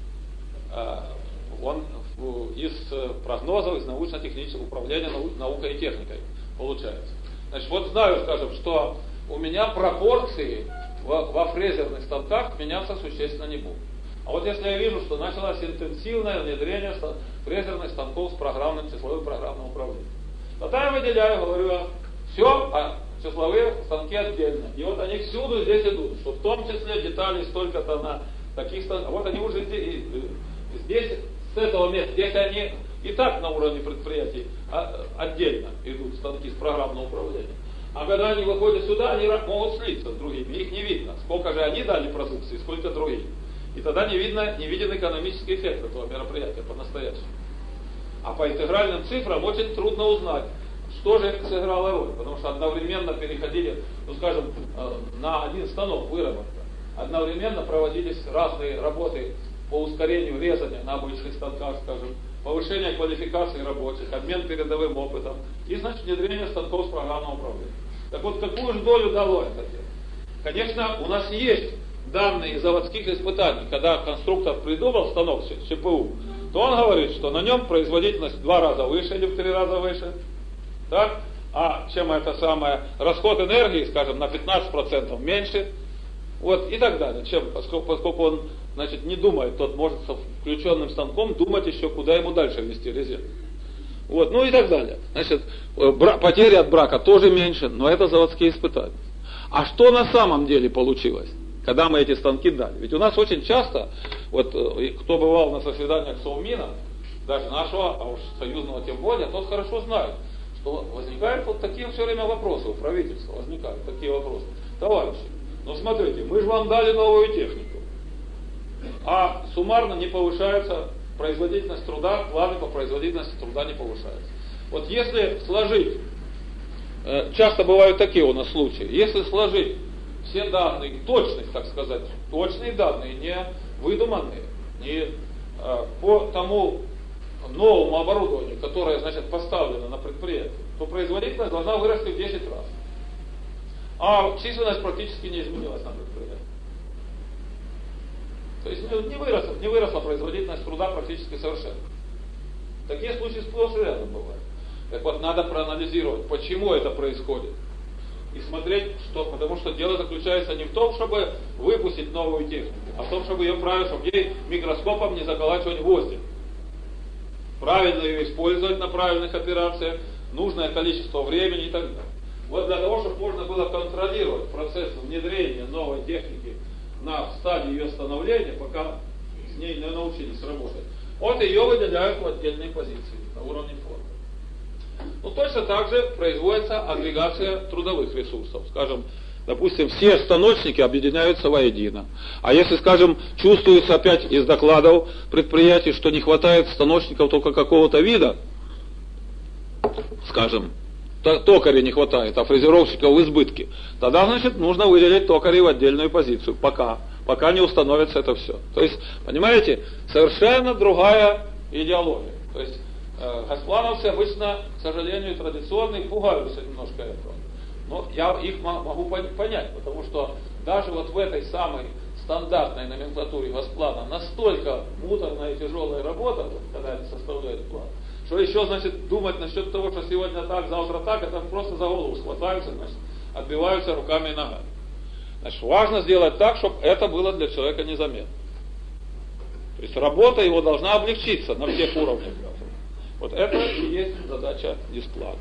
[SPEAKER 1] Он из прогнозов, из научно-технического управления наукой и техникой получается. Значит, вот знаю, скажем, что у меня пропорции во, во фрезерных станках меняться существенно не будут. А вот если я вижу, что началось интенсивное внедрение фрезерных станков с программным, числовым программным управлением, тогда я выделяю, говорю, все, а числовые станки отдельно. И вот они всюду здесь идут, что в том числе детали столько-то на таких станках. Вот они уже здесь, здесь с этого места, здесь они и так на уровне предприятий отдельно идут станки с программного управления. А когда они выходят сюда, они могут слиться с другими, их не видно. Сколько же они дали продукции, сколько других. И тогда не видно, не виден экономический эффект этого мероприятия по-настоящему. А по интегральным цифрам очень трудно узнать, что же это сыграло роль. Потому что одновременно переходили, ну скажем, на один станок выработка. Одновременно проводились разные работы по ускорению резания на обычных станках, скажем, повышение квалификации рабочих, обмен передовым опытом и, значит, внедрение станков с программного управления. Так вот, какую же долю дало это дело? Конечно, у нас есть данные заводских испытаний. Когда конструктор придумал станок ЧПУ, то он говорит, что на нем производительность в два раза выше или в три раза выше. Так? А чем это самое, расход энергии, скажем, на пятнадцать процентов меньше. Вот, и так далее. Чем, поскольку, поскольку он, значит, не думает, тот может со включенным станком думать еще, куда ему дальше вести резерв. Вот, ну и так далее. Значит, бра- потери от брака тоже меньше, но это заводские испытания. А что на самом деле получилось, когда мы эти станки дали? Ведь у нас очень часто, вот кто бывал на заседаниях Совмина, даже нашего, а уж союзного тем более, тот хорошо знает, что возникают вот такие все время вопросы у правительства, возникают такие вопросы. Товарищи, ну смотрите, мы же вам дали новую технику. а суммарно не повышается производительность труда, планы по производительности труда не повышаются. Вот если сложить, часто бывают такие у нас случаи, если сложить все данные, точных, так сказать, точные данные, не выдуманные, не по тому новому оборудованию, которое, значит, поставлено на предприятие, то производительность должна вырасти в десять раз. А численность практически не изменилась на предприятии. То есть не выросла, не выросла производительность труда практически совершенно. Такие случаи сплошь и рядом бывают. Так вот, надо проанализировать, почему это происходит. И смотреть, что, потому что дело заключается не в том, чтобы выпустить новую технику, а в том, чтобы ее правильно, чтобы ей микроскопом не заколачивать гвозди. Правильно ее использовать на правильных операциях, нужное количество времени и так далее. Вот для того, чтобы можно было контролировать процесс внедрения новой техники на стадии ее становления, пока с ней не научились работать, вот ее выделяют в отдельные позиции на уровне формы. Ну, точно так же производится агрегация трудовых ресурсов. Скажем, допустим, все станочники объединяются воедино. А если, скажем, чувствуется опять из докладов предприятий, что не хватает станочников только какого-то вида, скажем, токарей не хватает, а фрезеровщиков в избытке, тогда, значит, нужно выделить токарей в отдельную позицию, пока, пока не установится это все. То есть, понимаете, совершенно другая идеология. То есть, э, госплановцы обычно, к сожалению, традиционные, пугаются немножко этого. Но я их могу понять, потому что даже вот в этой самой стандартной номенклатуре госплана настолько муторная и тяжелая работа, когда они составляют план, что еще, значит, думать насчет того, что сегодня так, завтра так, это просто за голову схватаются, значит, отбиваются руками и ногами. Значит, важно сделать так, чтобы это было для человека незаметно. То есть работа его должна облегчиться на всех уровнях. Вот это и есть задача дисплана.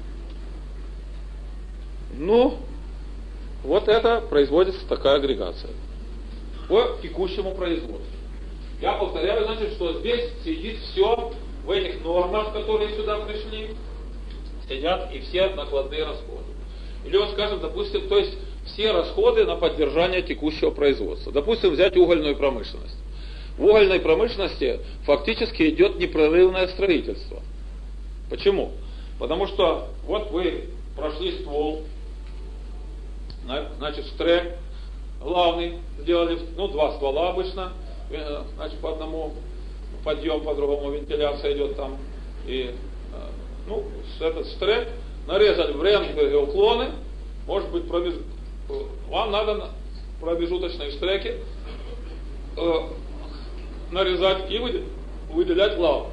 [SPEAKER 1] Ну, вот это производится такая агрегация по текущему производству. Я повторяю, значит, что здесь сидит все в этих нормах, которые сюда пришли, сидят и все накладные расходы. Или вот, скажем, допустим, то есть все расходы на поддержание текущего производства. Допустим, взять угольную промышленность. В угольной промышленности фактически идет непрерывное строительство. Почему? Потому что вот вы прошли ствол, значит, штрек главный сделали, ну, два ствола обычно, значит, по одному подъем, по-другому вентиляция идет там, и, ну, этот штрек, нарезали в ремонтные уклоны, может быть, промеж... вам надо промежуточные штреки э, нарезать и выделять главу.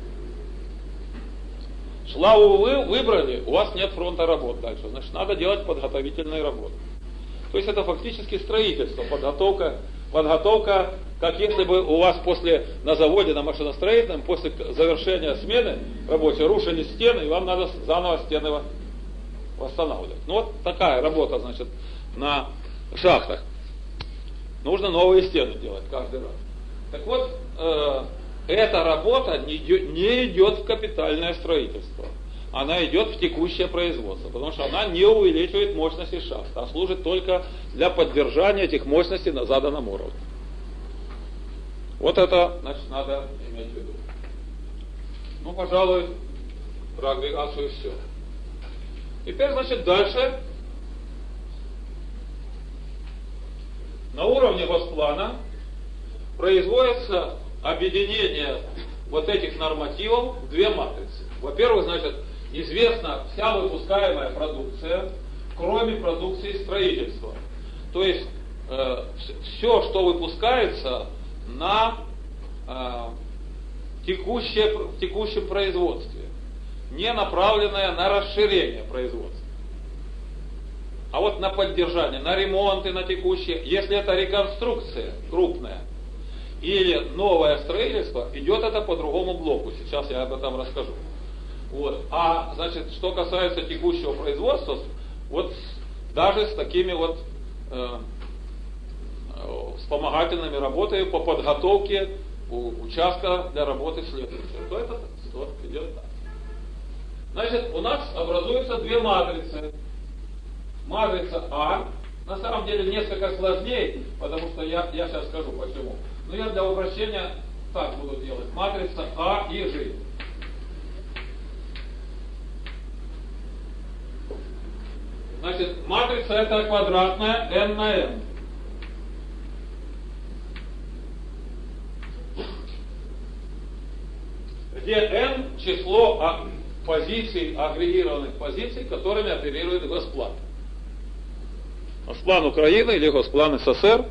[SPEAKER 1] Шлаву вы выбрали, у вас нет фронта работ дальше, значит, надо делать подготовительные работы. То есть это фактически строительство, подготовка, подготовка, как если бы у вас после, на заводе, на машиностроительном, после завершения смены рабочей рушили стены, и вам надо заново стены восстанавливать. Ну вот такая работа, значит, на шахтах. Нужно новые стены делать каждый раз. Так вот, э, эта работа не идет, не идет в капитальное строительство. Она идет в текущее производство, потому что она не увеличивает мощности шахт, а служит только для поддержания этих мощностей на заданном уровне. Вот это, значит, надо иметь в виду. Ну, пожалуй, про агрегацию все. Теперь, значит, дальше. На уровне госплана производится объединение вот этих нормативов в две матрицы. Во-первых, значит, известна вся выпускаемая продукция, кроме продукции строительства. То есть э, все, что выпускается на э, текущее, в текущем производстве, не направленное на расширение производства, а вот на поддержание, на ремонты, на текущее. Если это реконструкция крупная или новое строительство, идет это по другому блоку. Сейчас я об этом расскажу. Вот. А, значит, что касается текущего производства, вот даже с такими вот э, вспомогательными работами по подготовке участка для работы следующего, то это вот, идет так. Значит, у нас образуются две матрицы. Матрица А, на самом деле несколько сложнее, потому что я, я сейчас скажу почему. Но я для упрощения так буду делать. Матрица А и G. Значит, матрица это квадратная n на n. Где n число а, позиций, агрегированных позиций, которыми оперирует Госплан. Госплан Украины или Госплан СССР.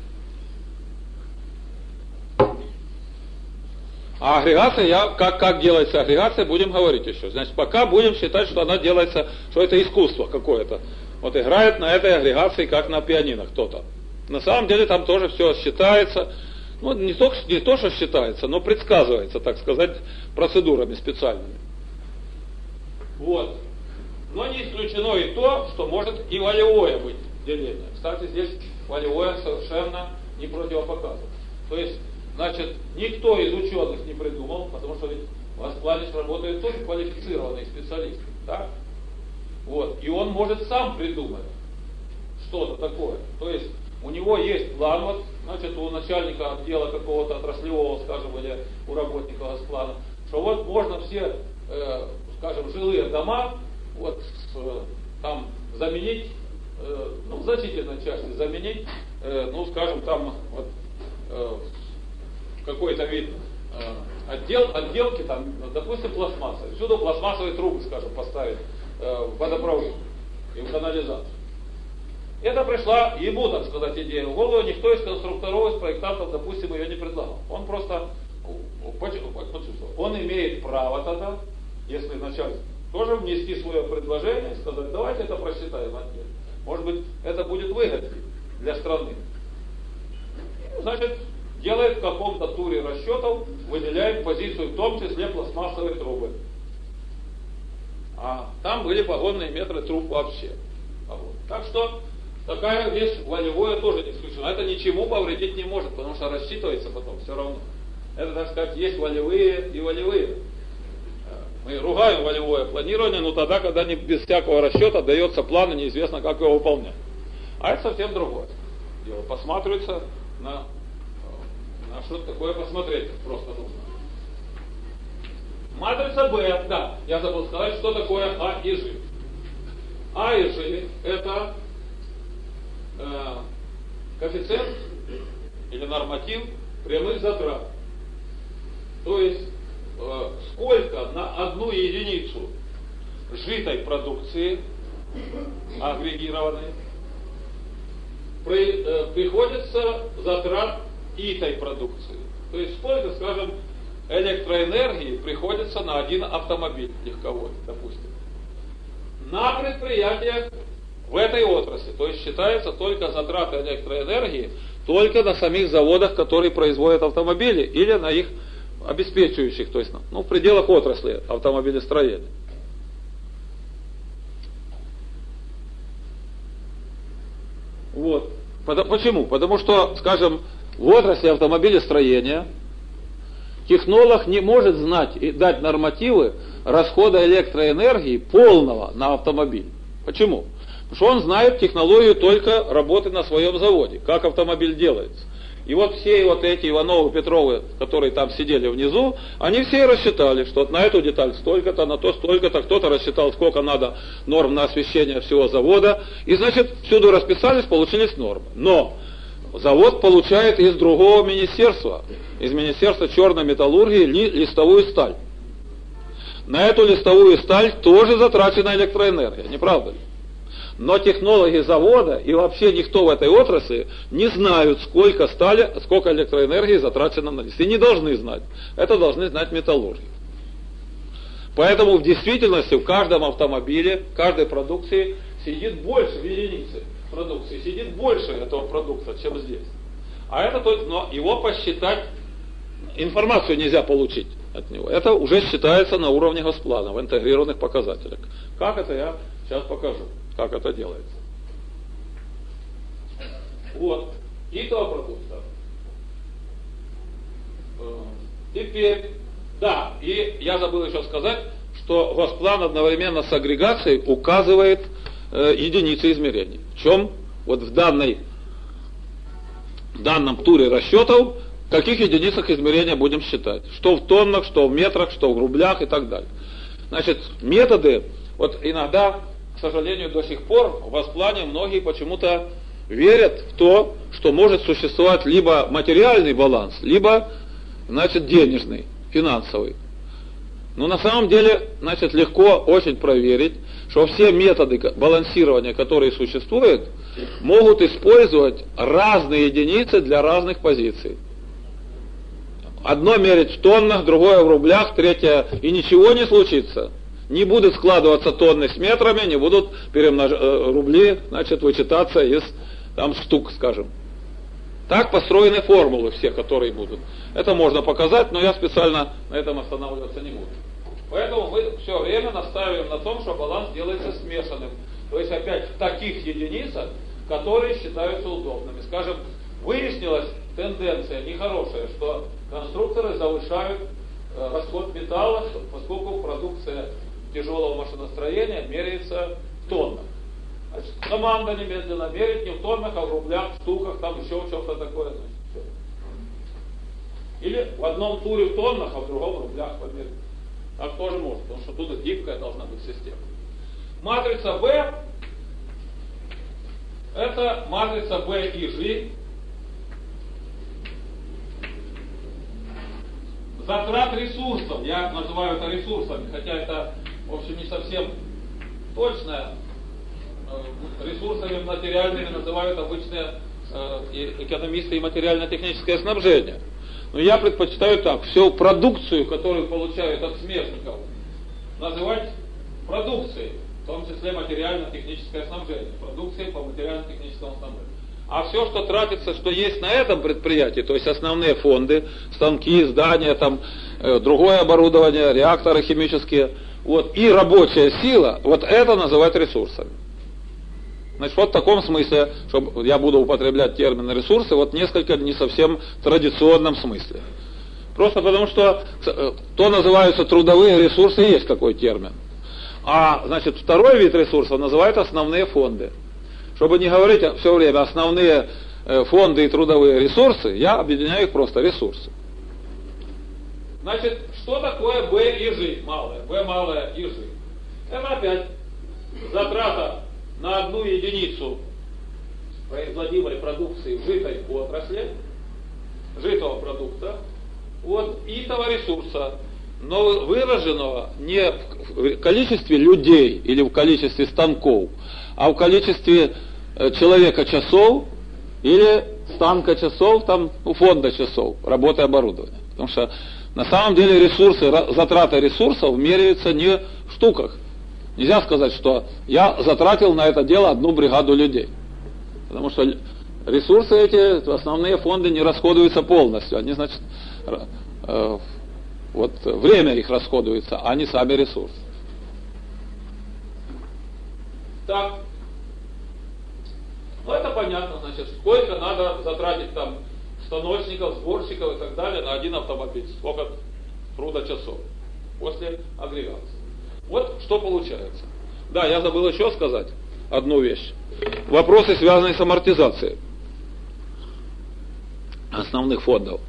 [SPEAKER 1] А агрегация, я, как, как делается агрегация, будем говорить еще. Значит, пока будем считать, что она делается, что это искусство какое-то. Вот играет на этой агрегации, как на пианино кто-то. На самом деле там тоже все считается. Ну, не то, не то, что считается, но предсказывается, так сказать, процедурами специальными. Вот. Но не исключено и то, что может и волевое быть деление. Кстати, здесь волевое совершенно не противопоказано. То есть, значит, никто из ученых не придумал, потому что ведь в Госплане работают тоже квалифицированные специалисты, так? Вот. И он может сам придумать что-то такое. То есть, у него есть план, вот, значит, у начальника отдела какого-то отраслевого, скажем, или у работника Госплана, что вот можно все, э, скажем, жилые дома, вот, э, там, заменить, э, ну, в значительной части заменить, э, ну, скажем, там, вот, э, какой-то вид э, отдел, отделки, там, допустим, пластмасса. Всюду пластмассовые трубы, скажем, поставить э, в водопровод и в канализацию. Это пришла ему, так сказать, идея в голову, никто из конструкторов, из проектантов, допустим, ее не предлагал. Он просто почувствовал. Он имеет право тогда, если начальник, тоже внести свое предложение и сказать, давайте это просчитаем отдельно. Может быть, это будет выгоднее для страны. Значит, делает в каком-то туре расчетов, выделяет позицию, в том числе пластмассовые трубы. А там были погонные метры труб вообще. Вот. Так что такая вещь волевое тоже не исключено. Это ничему повредить не может, потому что рассчитывается потом все равно. Это, так сказать, есть волевые и волевые. Мы ругаем волевое планирование, но тогда, когда не без всякого расчета дается план, и неизвестно, как его выполнять. А это совсем другое дело. Посматривается на, на что-то такое, посмотреть просто нужно. Матрица Б, да, я забыл сказать, что такое А и Ж. А и Ж это э, коэффициент или норматив прямых затрат. То есть э, сколько на одну единицу сжитой продукции, агрегированной, при, э, приходится затрат итой продукции. То есть сколько, скажем, электроэнергии приходится на один автомобиль легковой, допустим. На предприятиях в этой отрасли, то есть считается только затраты электроэнергии только на самих заводах, которые производят автомобили, или на их обеспечивающих, то есть ну, в пределах отрасли автомобилестроения. Вот. Почему? Потому что, скажем, в отрасли автомобилестроения технолог не может знать и дать нормативы расхода электроэнергии полного на автомобиль. Почему? Потому что он знает технологию только работы на своем заводе, как автомобиль делается. И вот все вот эти Ивановы, Петровы, которые там сидели внизу, они все рассчитали, что на эту деталь столько-то, на то столько-то, кто-то рассчитал, сколько надо норм на освещение всего завода. И значит, всюду расписались, получились нормы. Но завод получает из другого министерства, из Министерства черной металлургии, ли, листовую сталь. На эту листовую сталь тоже затрачена электроэнергия, не правда ли? Но технологи завода и вообще никто в этой отрасли не знают, сколько стали, сколько электроэнергии затрачено на лист. И не должны знать. Это должны знать металлурги. Поэтому в действительности в каждом автомобиле, в каждой продукции сидит больше в единице продукции, сидит больше этого продукта, чем здесь. А это только, но его посчитать, информацию нельзя получить от него. Это уже считается на уровне Госплана, в интегрированных показателях. Как это, я сейчас покажу, как это делается. Вот, итого продукта. Теперь, да, и я забыл еще сказать, что Госплан одновременно с агрегацией указывает э, единицы измерений. В чем? Вот в данной в данном туре расчетов
[SPEAKER 2] в каких единицах измерения будем считать. Что в тоннах, что в метрах, что в рублях и так далее. Значит, методы, вот иногда, к сожалению, до сих пор в Восплане многие почему-то верят в то, что может существовать либо материальный баланс, либо, значит, денежный, финансовый. Но на самом деле, значит, легко очень проверить, что все методы балансирования, которые существуют, могут использовать разные единицы для разных позиций. Одно мерить в тоннах, другое в рублях, третье, и ничего не случится. Не будут складываться тонны с метрами, не будут перемнож... рубли, значит, вычитаться из там штук, скажем. Так построены формулы все, которые будут. Это можно показать, но я специально на этом останавливаться не буду. Поэтому мы все время настаиваем на том, что баланс делается смешанным. То есть опять в таких единицах, которые считаются удобными. Скажем, выяснилась тенденция нехорошая, что конструкторы завышают э, расход металла, поскольку продукция тяжелого машиностроения меряется в тоннах. Значит, команда немедленно мерит не в тоннах, а в рублях, в штуках, там еще в чем-то такое. Значит, или в одном туре в тоннах, а в другом в рублях померить. Так тоже может, потому что тут гибкая должна быть система. Матрица B это матрица B и G затрат ресурсов. Я называю это ресурсами, хотя это, в общем, не совсем точно. Ресурсами материальными называют обычные экономисты и материально-техническое снабжение. Но я предпочитаю так, всю продукцию, которую получают от смежников, называть продукцией, в том числе материально-техническое снабжение, продукцией по материально-техническому снабжению. А все, что тратится, что есть на этом предприятии, то есть основные фонды, станки, здания, там, э, другое оборудование, реакторы химические, вот, и рабочая сила, вот это называть ресурсами. Значит, вот в таком смысле, чтобы я буду употреблять термин ресурсы, вот несколько не совсем традиционном смысле. Просто потому, что то называются трудовые ресурсы, есть такой термин. А, значит, второй вид ресурсов называют основные фонды. Чтобы не говорить все время основные фонды и трудовые ресурсы, я объединяю их просто ресурсы. Значит, что такое B и G малое? B малое и G. Это опять затрата на одну единицу производимой продукции в житой отрасли, житого продукта, от итого ресурса, но выраженного не в количестве людей или в количестве станков, а в количестве человека часов или станка часов, там, ну, фонда часов, работы оборудования. Потому что на самом деле ресурсы, затраты ресурсов меряются не в штуках. Нельзя сказать, что я затратил на это дело одну бригаду людей. Потому что ресурсы эти, основные фонды, не расходуются полностью. Они, значит, э, вот время их расходуется, а не сами ресурсы. Так. Ну это понятно, значит, сколько надо затратить там станочников, сборщиков и так далее на один автомобиль. Сколько трудочасов после агрегации. Вот что получается. Да, я забыл еще сказать одну вещь. Вопросы, связанные с амортизацией основных фондов.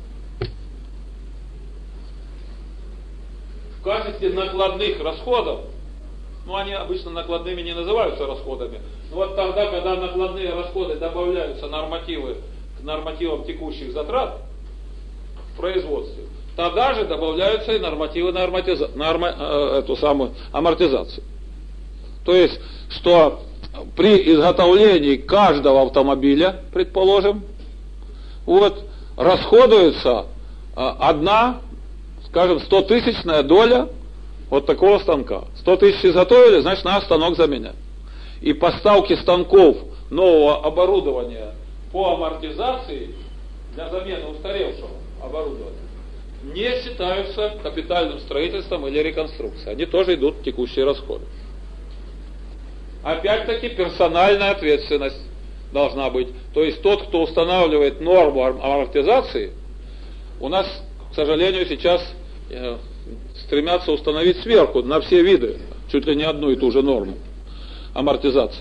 [SPEAKER 2] В качестве накладных расходов, ну они обычно накладными не называются расходами, но вот тогда, когда накладные расходы добавляются нормативы к нормативам текущих затрат в производстве, тогда же добавляются и нормативы на, амортиза... на арма... эту самую амортизацию. То есть, что при изготовлении каждого автомобиля, предположим, вот, расходуется одна, скажем, стотысячная доля вот такого станка. сто тысяч изготовили, значит, надо станок заменять. И поставки станков нового оборудования по амортизации для замены устаревшего оборудования не считаются капитальным строительством или реконструкцией. Они тоже идут в текущие расходы. Опять-таки персональная ответственность должна быть. То есть тот, кто устанавливает норму амортизации, у нас, к сожалению, сейчас э, стремятся установить сверху на все виды чуть ли не одну и ту же норму амортизации.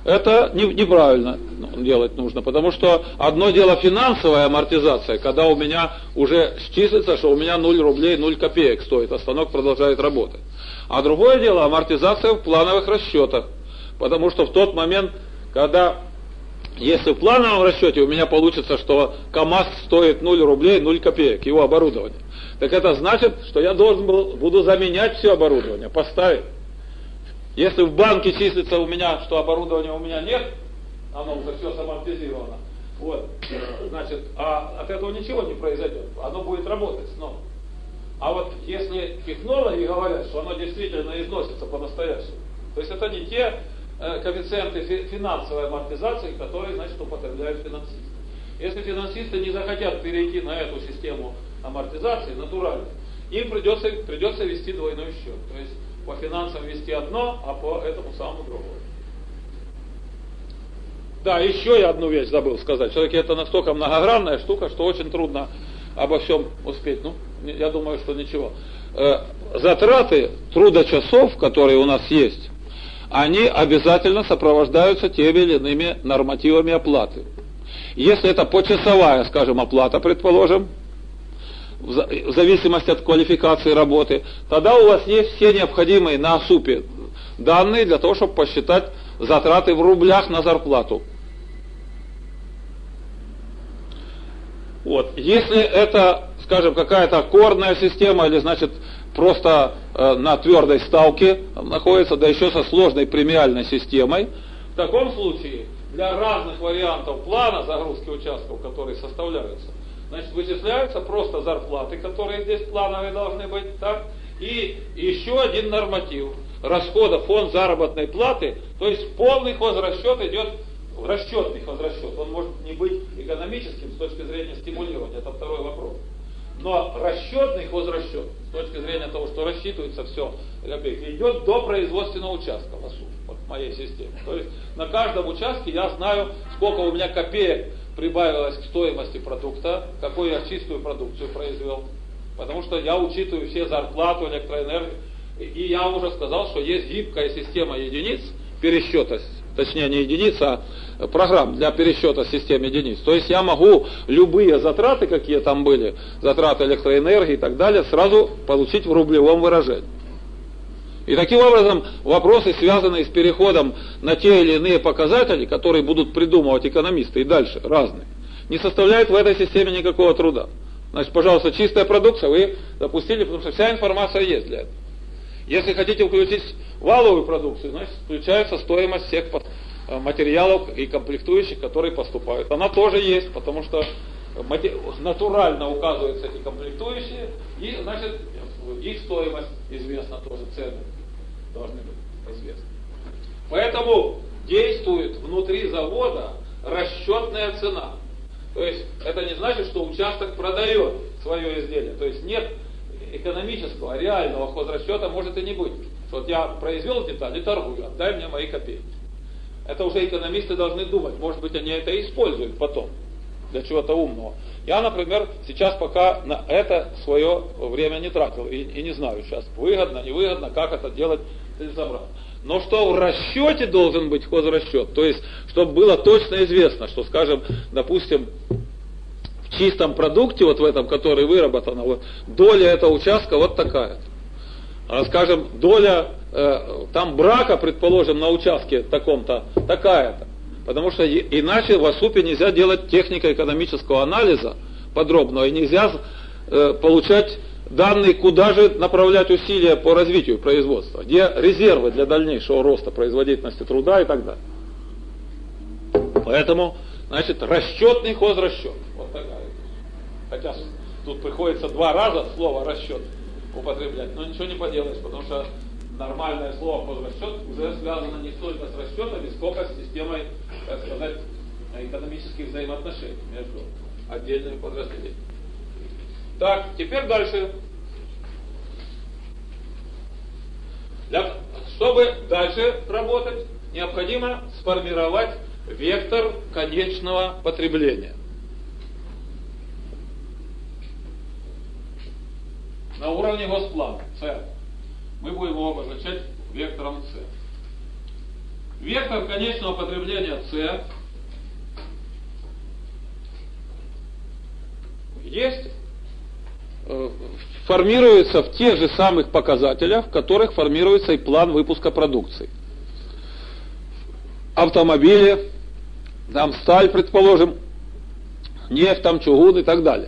[SPEAKER 2] это не, неправильно делать нужно, потому что одно дело финансовая амортизация, когда у меня уже числится, что у меня ноль рублей, ноль копеек стоит, а станок продолжает работать. А другое дело амортизация в плановых расчетах, потому что в тот момент, когда, если в плановом расчете у меня получится, что КАМАЗ стоит ноль рублей, ноль копеек, его оборудование, так это значит, что я должен был, буду заменять все оборудование, поставить. Если в банке числится у меня, что оборудования у меня нет, оно уже все самортизировано, вот, значит, а от этого ничего не произойдет, оно будет работать снова. А вот если технологи говорят, что оно действительно износится по-настоящему, то есть это не те э, коэффициенты фи- финансовой амортизации, которые, значит, употребляют финансисты. Если финансисты не захотят перейти на эту систему амортизации, натуральной, им придется, придется вести двойной счет. То есть по финансам вести одно, а по этому самому другое. Да, еще я одну вещь забыл сказать. Все-таки это настолько многогранная штука, что очень трудно обо всем успеть. Ну, я думаю, что ничего. Э, затраты трудочасов, которые у нас есть, они обязательно сопровождаются теми или иными нормативами оплаты. Если это почасовая, скажем, оплата, предположим, в зависимости от квалификации работы, тогда у вас есть все необходимые на СУПе данные для того, чтобы посчитать затраты в рублях на зарплату. Вот. Если это, скажем, какая-то аккордная система, или, значит, просто э, на твердой ставке находится, да еще со сложной премиальной системой, в таком случае для разных вариантов плана загрузки участков, которые составляются, значит, вычисляются просто зарплаты, которые здесь плановые должны быть, так, и еще один норматив расхода фонд заработной платы, то есть полный хозрасчет идет, расчетный хозрасчет, он может не быть экономическим с точки зрения стимулирования, это второй вопрос. Но расчетный хозрасчет, с точки зрения того, что рассчитывается все, идет до производственного участка в АСУ, вот в моей системе. То есть на каждом участке я знаю, сколько у меня копеек прибавилось к стоимости продукта, какую я чистую продукцию произвел. Потому что я учитываю все зарплаты, электроэнергию. И я уже сказал, что есть гибкая система единиц пересчета, точнее не единиц, а программ для пересчета систем единиц. То есть я могу любые затраты, какие там были, затраты электроэнергии и так далее, сразу получить в рублевом выражении. И таким образом вопросы, связанные с переходом на те или иные показатели, которые будут придумывать экономисты и дальше, разные, не составляют в этой системе никакого труда. Значит, пожалуйста, чистая продукция вы допустили, потому что вся информация есть для этого. Если хотите включить валовую продукцию, значит, включается стоимость всех материалов и комплектующих, которые поступают. Она тоже есть, потому что натурально указываются эти комплектующие, и, значит, их стоимость известна тоже, цены должны быть известны. Поэтому действует внутри завода расчетная цена. То есть это не значит, что участок продает свое изделие. То есть нет экономического, реального хозрасчета может и не быть. Что вот я произвел деталь и торгую, отдай мне мои копейки. Это уже экономисты должны думать. Может быть, они это используют потом для чего-то умного. Я, например, сейчас пока на это свое время не тратил и, и не знаю сейчас, выгодно, невыгодно, как это делать целесообразно. Но что в расчете должен быть хозрасчет, то есть, чтобы было точно известно, что, скажем, допустим, в чистом продукте, вот в этом, который выработан, вот, доля этого участка вот такая. А, скажем, доля э, там брака, предположим, на участке таком-то, такая-то. Потому что иначе в АСУПе нельзя делать технико-экономического анализа подробного, и нельзя э, получать данные, куда же направлять усилия по развитию производства, где резервы для дальнейшего роста производительности труда и так далее. Поэтому, значит, расчетный хозрасчет. Вот такая. Хотя тут приходится два раза слово расчет употреблять, но ничего не поделаешь, потому что нормальное слово хозрасчет уже связано не столько с расчетами, сколько с системой, так сказать, экономических взаимоотношений между отдельными подразделениями. Так, теперь дальше. Для, чтобы дальше работать, необходимо сформировать вектор конечного потребления. На уровне госплана, С. Мы будем его обозначать вектором С. Вектор конечного потребления C есть, э, формируется в тех же самых показателях, в которых формируется и план выпуска продукции. Автомобили, там сталь, предположим, нефть, там чугун и так далее.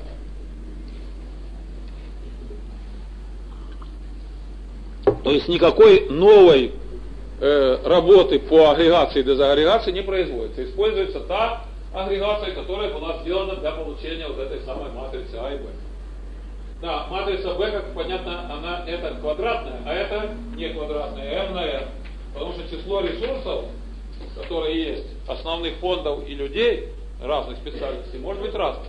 [SPEAKER 2] То есть никакой новой э, работы по агрегации и дезагрегации не производится. Используется та агрегация, которая была сделана для получения вот этой самой матрицы А и Б. Да, матрица Б, как понятно, она это квадратная, а это не квадратная, m на n. Потому что число ресурсов, которые есть, основных фондов и людей разных специальностей, может быть разным.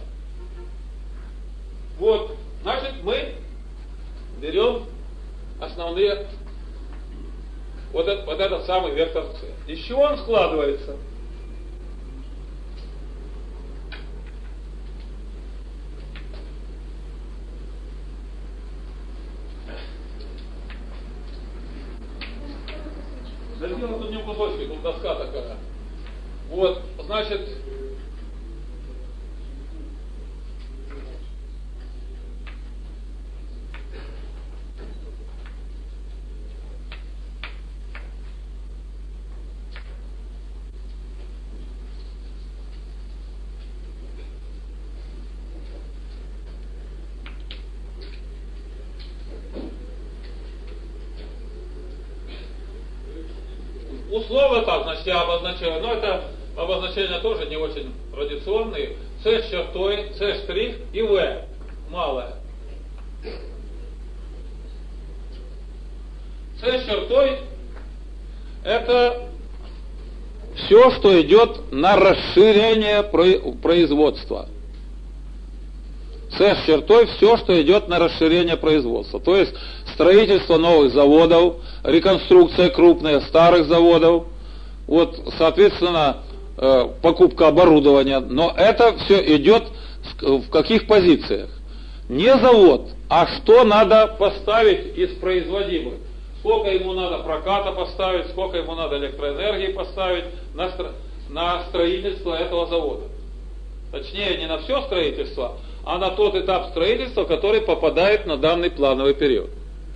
[SPEAKER 2] Вот, значит, мы берем основные, вот, это, вот этот самый вектор С. Из чего он складывается? Да дело тут не в кусочке, тут доска такая. Вот, значит, условно так, значит, я обозначаю, но это обозначения тоже не очень традиционные. С с чертой, С штрих и В малое. С с чертой это все, что идет на расширение производства. С с чертой все, что идет на расширение производства. То есть строительство новых заводов, реконструкция крупная старых заводов, вот, соответственно, э, покупка оборудования. Но это все идет в каких позициях? Не завод, а что надо поставить из производимых. Сколько ему надо проката поставить, сколько ему надо электроэнергии поставить на, стро... на строительство этого завода. Точнее, не на все строительство, а на тот этап строительства, который попадает на данный плановый период.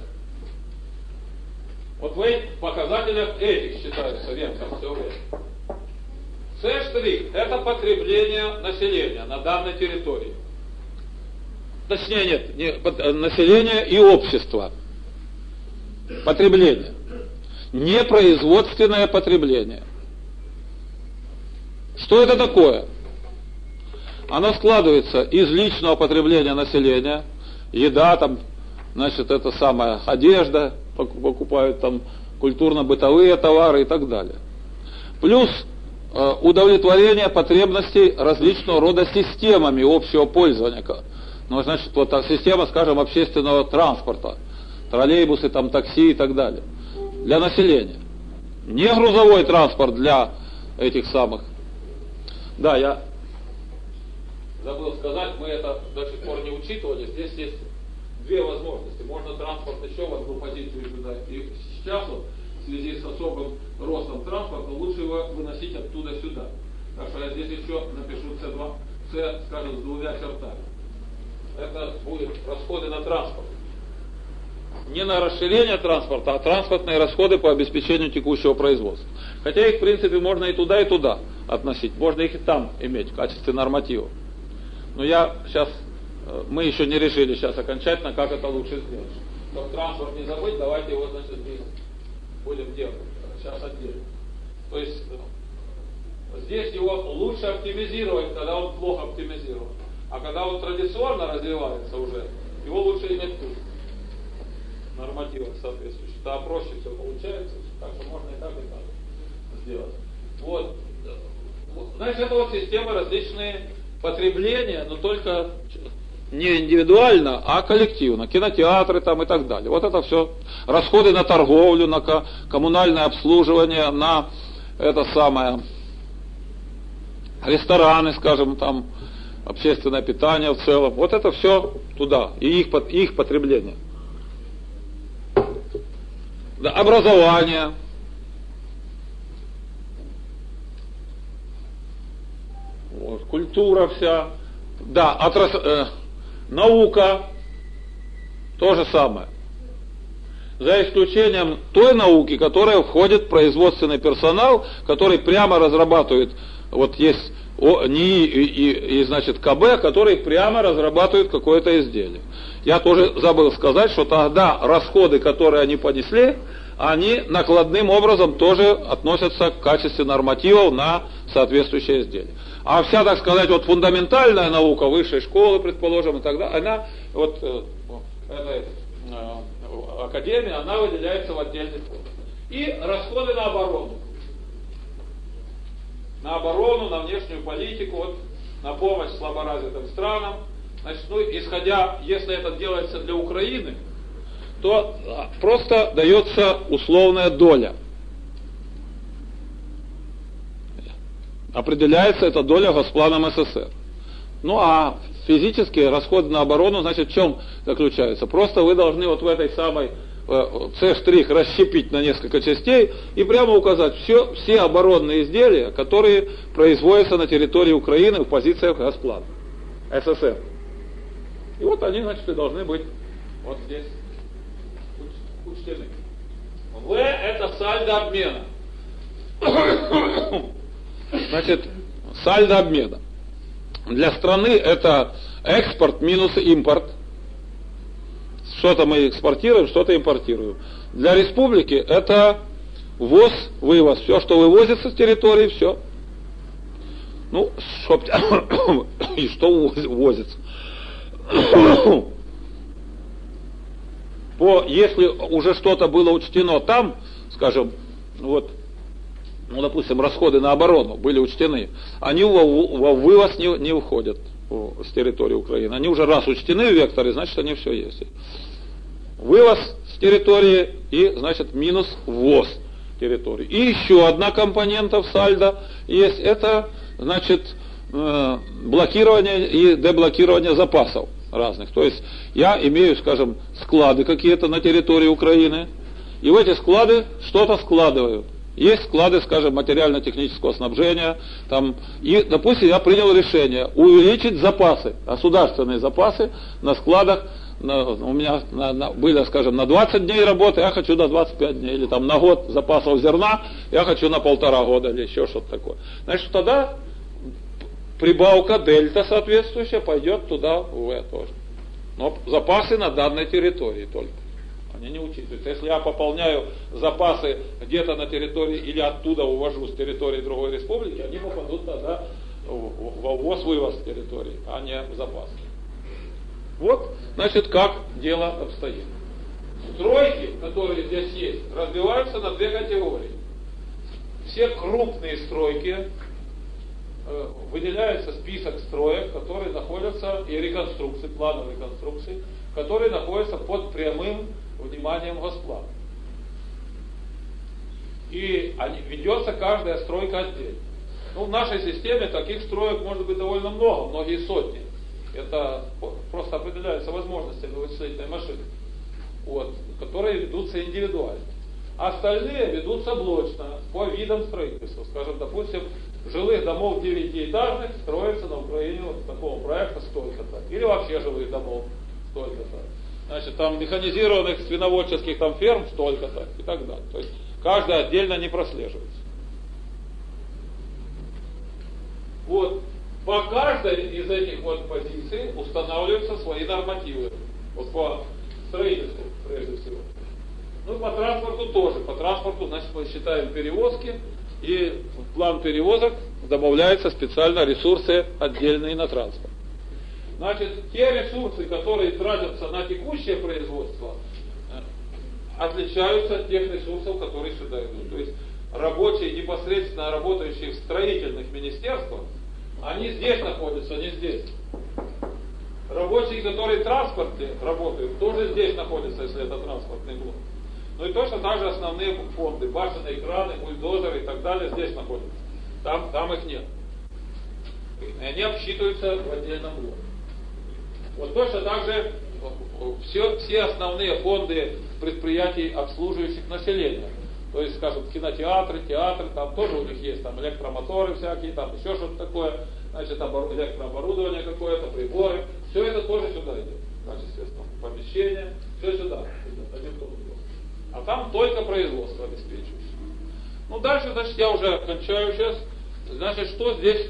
[SPEAKER 2] Вот в этих показателях этих считается вектор все время. С' это потребление населения на данной территории. Точнее, нет, не, население и общество. Потребление. Непроизводственное потребление. Что это такое? Оно складывается из личного потребления населения, еда, там, значит, это самая одежда, покупают там культурно-бытовые товары и так далее. Плюс э, удовлетворение потребностей различного рода системами общего пользования. Ну, значит, вот система, скажем, общественного транспорта, троллейбусы, там, такси и так далее. Для населения. Не грузовой транспорт для этих самых. Да, я забыл сказать, мы это до сих пор не учитывали. Здесь есть две возможности. Можно транспорт еще в одну позицию сюда. И сейчас вот, в связи с особым ростом транспорта, лучше его выносить оттуда сюда. Так что я здесь еще напишу С два, С, скажем, с двумя чертами. Это будут расходы на транспорт. Не на расширение транспорта, а транспортные расходы по обеспечению текущего производства. Хотя их, в принципе, можно и туда, и туда относить. Можно их и там иметь в качестве нормативов. Но я сейчас, мы еще не решили сейчас окончательно, как это лучше сделать. Чтобы транспорт не забыть, давайте его, значит, здесь будем делать. Сейчас отдельно. То есть, здесь его лучше оптимизировать, когда он плохо оптимизирован. А когда он традиционно развивается уже, его лучше иметь тут. Нормативах соответствующих. Да, проще все получается. Так что можно и так, и так сделать. Вот. Значит, это вот системы различные потребления, но только не индивидуально, а коллективно. Кинотеатры там и так далее. Вот это все. Расходы на торговлю, на коммунальное обслуживание, на это самое рестораны, скажем, там общественное питание в целом. Вот это все туда. И их, их потребление. Да, образование. культура вся, да, отрас, э, наука, то же самое. За исключением той науки, которая входит в производственный персонал, который прямо разрабатывает, вот есть НИИ и, и, и, значит, КБ, которые прямо разрабатывают какое-то изделие. Я тоже забыл сказать, что тогда расходы, которые они понесли, они накладным образом тоже относятся к качеству нормативов на соответствующее изделие. А вся, так сказать, вот фундаментальная наука высшей школы, предположим, и так далее, она, вот, э, этой, э, академия, она выделяется в отдельный фонд. И расходы на оборону. На оборону, на внешнюю политику, вот, на помощь слаборазвитым странам. Значит, ну, исходя, если это делается для Украины, то просто дается условная доля. Определяется эта доля Госпланом СССР. Ну а физические расходы на оборону, значит, в чем заключаются? Просто вы должны вот в этой самой С' расщепить на несколько частей и прямо указать все, все оборонные изделия, которые производятся на территории Украины в позициях Госплана СССР. И вот они, значит, и должны быть вот здесь учтены. В – это сальдо обмена. Значит, сальдо обмена. Для страны это экспорт минус импорт. Что-то мы экспортируем, что-то импортируем. Для республики это ввоз, вывоз. Все, что вывозится с территории, все. Ну, чтоб... и что ввозится. По, если уже что-то было учтено там, скажем, вот, ну, допустим, расходы на оборону были учтены, они во, во вывоз не, не уходят с территории Украины. Они уже раз учтены в векторе, значит, они все есть. Вывоз с территории и, значит, минус ввоз территории. И еще одна компонента в сальдо есть, это, значит, блокирование и деблокирование запасов разных. То есть я имею, скажем, склады какие-то на территории Украины, и в эти склады что-то складываю. Есть склады, скажем, материально-технического снабжения, там, и, допустим, я принял решение увеличить запасы, государственные запасы на складах. На, у меня на, на, были, скажем, на двадцать дней работы, я хочу на двадцать пять дней, или там на год запасов зерна, я хочу на полтора года, или еще что-то такое. Значит, тогда прибавка дельта соответствующая пойдет туда, в В тоже. Но запасы на данной территории только. Они не учитываются. Если я пополняю запасы где-то на территории или оттуда увожу с территории другой республики, они попадут тогда в ввоз-вывоз территории, а не в запасы. Вот, значит, как дело обстоит. Стройки, которые здесь есть, разбиваются на две категории. Все крупные стройки, э, выделяется список строек, которые находятся, и реконструкции, планов реконструкции, которые находятся под прямым вниманием Госплана. И они, ведется каждая стройка отдельно. Ну, в нашей системе таких строек может быть довольно много, многие сотни. Это просто определяются возможностями вычислительной машины, вот, которые ведутся индивидуально. Остальные ведутся блочно, по видам строительства. Скажем, допустим, жилых домов девятиэтажных строится на Украине вот такого проекта столько-то. Или вообще жилых домов столько-то. Значит, там механизированных свиноводческих там ферм столько-то и так далее. То есть каждая отдельно не прослеживается. Вот. По каждой из этих вот позиций устанавливаются свои нормативы. Вот по строительству, прежде всего. Ну и по транспорту тоже. По транспорту, значит, мы считаем перевозки, и в план перевозок добавляются специально ресурсы отдельные на транспорт. Значит, те ресурсы, которые тратятся на текущее производство, отличаются от тех ресурсов, которые сюда идут. То есть рабочие, непосредственно работающие в строительных министерствах, они здесь находятся, не здесь. Рабочие, которые в транспорте работают, тоже здесь находятся, если это транспортный блок. Ну и точно так же основные фонды, башенные краны, бульдозеры и так далее здесь находятся. Там, там их нет. И они обсчитываются в отдельном блоке. Вот точно так же все, все основные фонды предприятий, обслуживающих население, То есть, скажем, кинотеатры, театры, там тоже у них есть там электромоторы всякие, там еще что-то такое, значит, электрооборудование какое-то, приборы. Все это тоже сюда идет. Значит, естественно, помещение, все сюда идет, один тот другой. А там только производство обеспечивается. Ну, дальше, значит, я уже кончаю сейчас. Значит, что здесь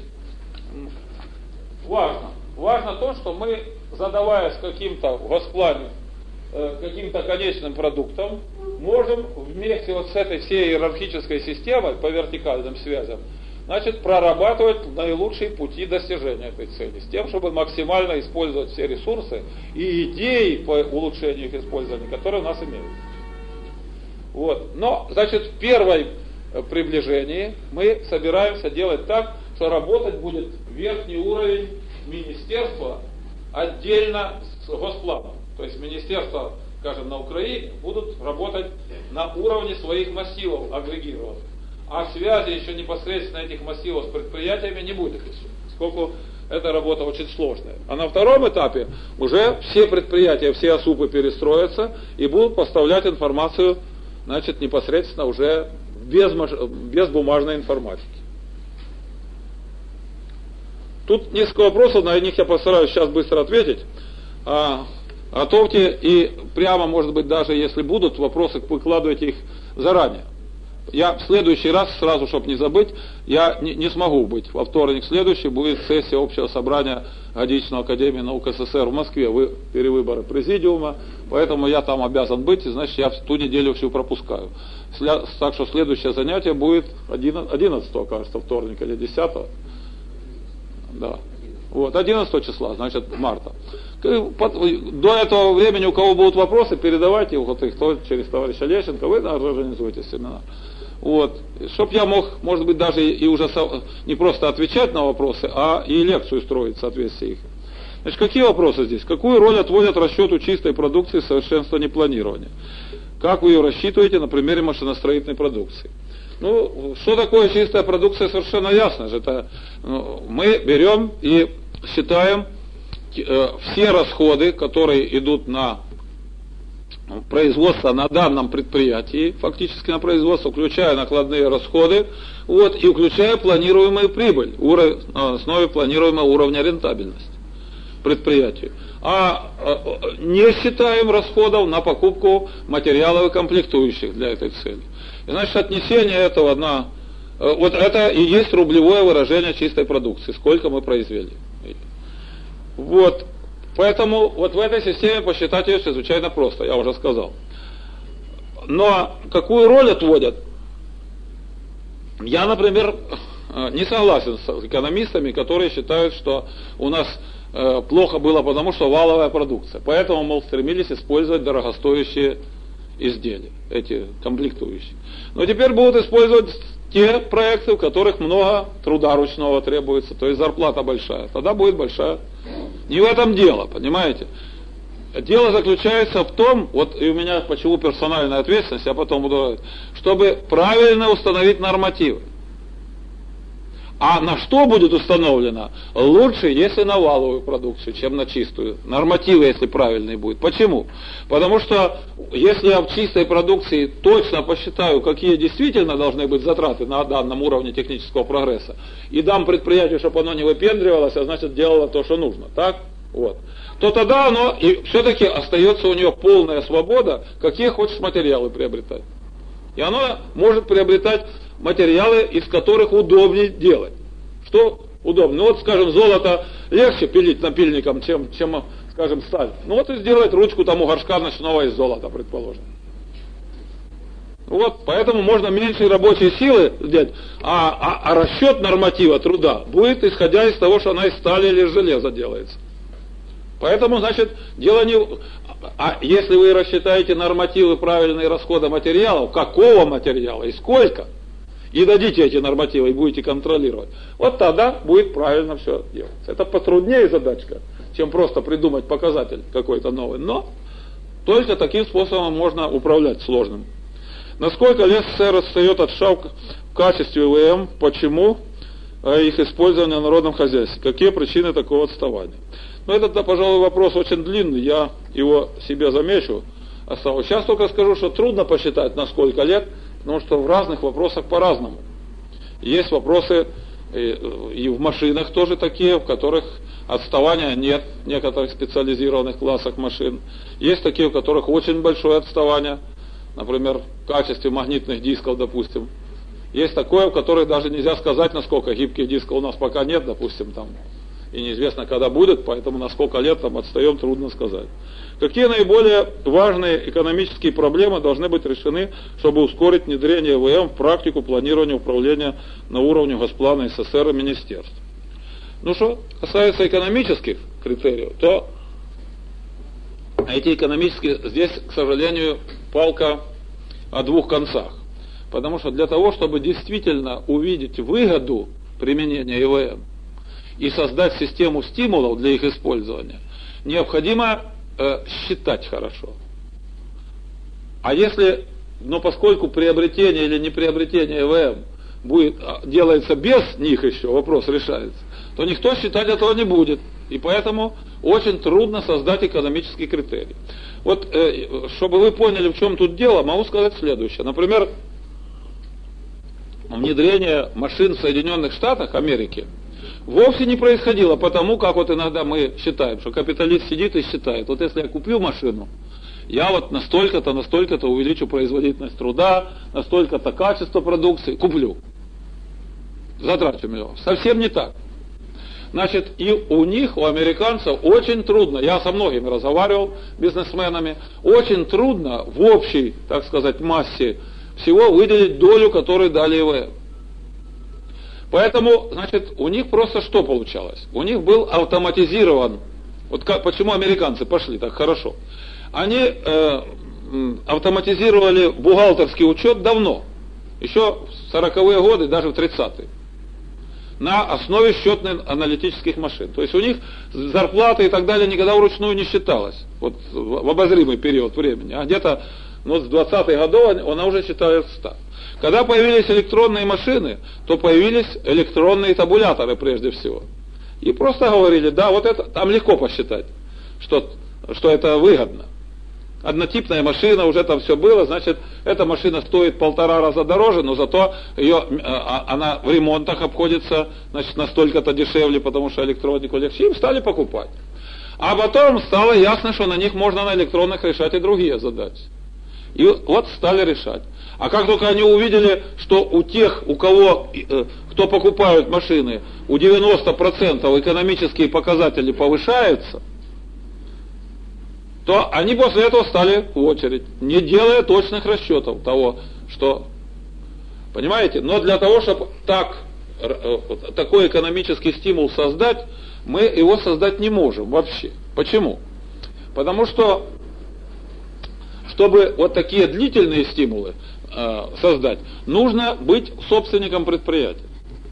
[SPEAKER 2] важно? Важно то, что мы, задаваясь каким-то в госплане, э, каким-то конечным продуктом, можем вместе вот с этой всей иерархической системой по вертикальным связям, значит, прорабатывать наилучшие пути достижения этой цели, с тем, чтобы максимально использовать все ресурсы и идеи по улучшению их использования, которые у нас имеются. Вот. Но, значит, в первой приближении мы собираемся делать так, что работать будет верхний уровень министерства отдельно с госпланом. То есть министерства, скажем, на Украине будут работать на уровне своих массивов агрегированных. А связи еще непосредственно этих массивов с предприятиями не будет еще, поскольку эта работа очень сложная. А на втором этапе уже все предприятия, все ОСУПы перестроятся и будут поставлять информацию, значит, непосредственно уже без, без бумажной информатики. Тут несколько вопросов, на них я постараюсь сейчас быстро ответить. А, готовьте и прямо, может быть, даже если будут вопросы, выкладывайте их заранее. Я в следующий раз, сразу, чтобы не забыть, я не, не смогу быть. Во вторник следующий будет сессия общего собрания Годичной академии наук СССР в Москве. Вы перевыборы президиума, поэтому я там обязан быть, и значит я ту неделю всю пропускаю. Сля, так что следующее занятие будет одиннадцатого, кажется, вторник или десятого. Да. Вот, одиннадцатого числа, значит, марта. До этого времени, у кого будут вопросы, передавайте вот их то, через товарища Лещенко, вы организуете семинар. Вот. Чтоб я мог, может быть, даже и уже не просто отвечать на вопросы, а и лекцию строить в соответствии их. Значит, какие вопросы здесь? Какую роль отводят расчету чистой продукции в совершенствовании планирования? Как вы ее рассчитываете на примере машиностроительной продукции? Ну, что такое чистая продукция, совершенно ясно. Это, ну, мы берем и считаем э, все расходы, которые идут на производство на данном предприятии, фактически на производство, включая накладные расходы, вот, и включая планируемую прибыль, уров, на основе планируемого уровня рентабельности предприятию. А э, не считаем расходов на покупку материалов и комплектующих для этой цели. И, значит, отнесение этого на... Э, вот это и есть рублевое выражение чистой продукции, сколько мы произвели. Вот. Поэтому вот в этой системе посчитать ее чрезвычайно просто, я уже сказал. Но какую роль отводят? Я, например, не согласен с экономистами, которые считают, что у нас э, плохо было потому, что валовая продукция. Поэтому, мол, стремились использовать дорогостоящие изделия, эти комплектующие. Но теперь будут использовать те проекты, в которых много труда ручного требуется, то есть зарплата большая. Тогда будет большая. Не в этом дело, понимаете? Дело заключается в том, вот и у меня почему персональная ответственность, я потом буду говорить, чтобы правильно установить нормативы. А на что будет установлено? Лучше, если на валовую продукцию, чем на чистую. Нормативы, если правильные будут. Почему? Потому что, если я в чистой продукции точно посчитаю, какие действительно должны быть затраты на данном уровне технического прогресса, и дам предприятию, чтобы оно не выпендривалось, а значит делало то, что нужно, так? Вот. То тогда оно и все-таки остается у нее полная свобода, какие хочешь материалы приобретать. И оно может приобретать материалы, из которых удобнее делать. Что удобно? Ну вот, скажем, золото легче пилить напильником, чем, чем, скажем, сталь. Ну вот и сделать ручку там у горшка ночного из золота, предположим. Вот, поэтому можно меньше рабочей силы сделать, а, а, а расчет норматива труда будет исходя из того, что она из стали или из железа делается. Поэтому, значит, дело не... А если вы рассчитаете нормативы правильные расхода материалов, какого материала и сколько, и дадите эти нормативы и будете контролировать, вот тогда будет правильно все делать. Это потруднее задачка, чем просто придумать показатель какой-то новый. Но только таким способом можно управлять сложным. Насколько ЛССР отстает от США в качестве ВМ, почему их использование в народном хозяйстве? Какие причины такого отставания? Ну, этот, да, пожалуй, вопрос очень длинный, я его себе замечу. Сейчас только скажу, что трудно посчитать, на сколько лет Потому что в разных вопросах по-разному. Есть вопросы и в машинах тоже такие, в которых отставания нет в некоторых специализированных классах машин. Есть такие, у которых очень большое отставание, например, в качестве магнитных дисков, допустим. Есть такое, в которых даже нельзя сказать, насколько гибких дисков у нас пока нет, допустим, там, и неизвестно, когда будет, поэтому на сколько лет там отстаем, трудно сказать. Какие наиболее важные экономические проблемы должны быть решены, чтобы ускорить внедрение ЭВМ в практику планирования управления на уровне Госплана СССР и министерств? Ну что касается экономических критериев, то эти экономические, здесь, к сожалению, палка о двух концах. Потому что для того, чтобы действительно увидеть выгоду применения ЭВМ и создать систему стимулов для их использования, необходимо э, считать хорошо. А если, но поскольку приобретение или неприобретение ЭВМ будет, делается без них еще, вопрос решается, то никто считать этого не будет. И поэтому очень трудно создать экономический критерий. Вот, э, чтобы вы поняли, в чем тут дело, могу сказать следующее. Например, внедрение машин в Соединенных Штатах Америки вовсе не происходило потому, как вот иногда мы считаем, что капиталист сидит и считает, вот если я куплю машину, я вот настолько-то, настолько-то увеличу производительность труда, настолько-то качество продукции, куплю. Затрачу миллион. Совсем не так. Значит, и у них, у американцев, очень трудно, я со многими разговаривал, бизнесменами, очень трудно в общей, так сказать, массе всего выделить долю, которую дали ЭВМ. Поэтому, значит, у них просто что получалось? У них был автоматизирован, вот как, почему американцы пошли так хорошо? Они э, автоматизировали бухгалтерский учет давно, еще в сороковые годы, даже в тридцатые, на основе счетных аналитических машин. То есть у них зарплаты и так далее никогда вручную не считалось, вот в обозримый период времени, а где-то но с двадцатых годов она уже считается так. Когда появились электронные машины, то появились электронные табуляторы прежде всего. И просто говорили, да, вот это, там легко посчитать, что, что это выгодно. Однотипная машина, уже там все было, значит, эта машина стоит полтора раза дороже, но зато ее, она в ремонтах обходится, значит, настолько-то дешевле, потому что электронику легче, им стали покупать. А потом стало ясно, что на них можно на электронных решать и другие задачи. И вот стали решать. А как только они увидели, что у тех, у кого, кто покупают машины, у девяноста процентов экономические показатели повышаются, то они после этого стали в очередь, не делая точных расчетов того, что... Понимаете? Но для того, чтобы так, такой экономический стимул создать, мы его создать не можем вообще. Почему? Потому что чтобы вот такие длительные стимулы э, создать, нужно быть собственником предприятия.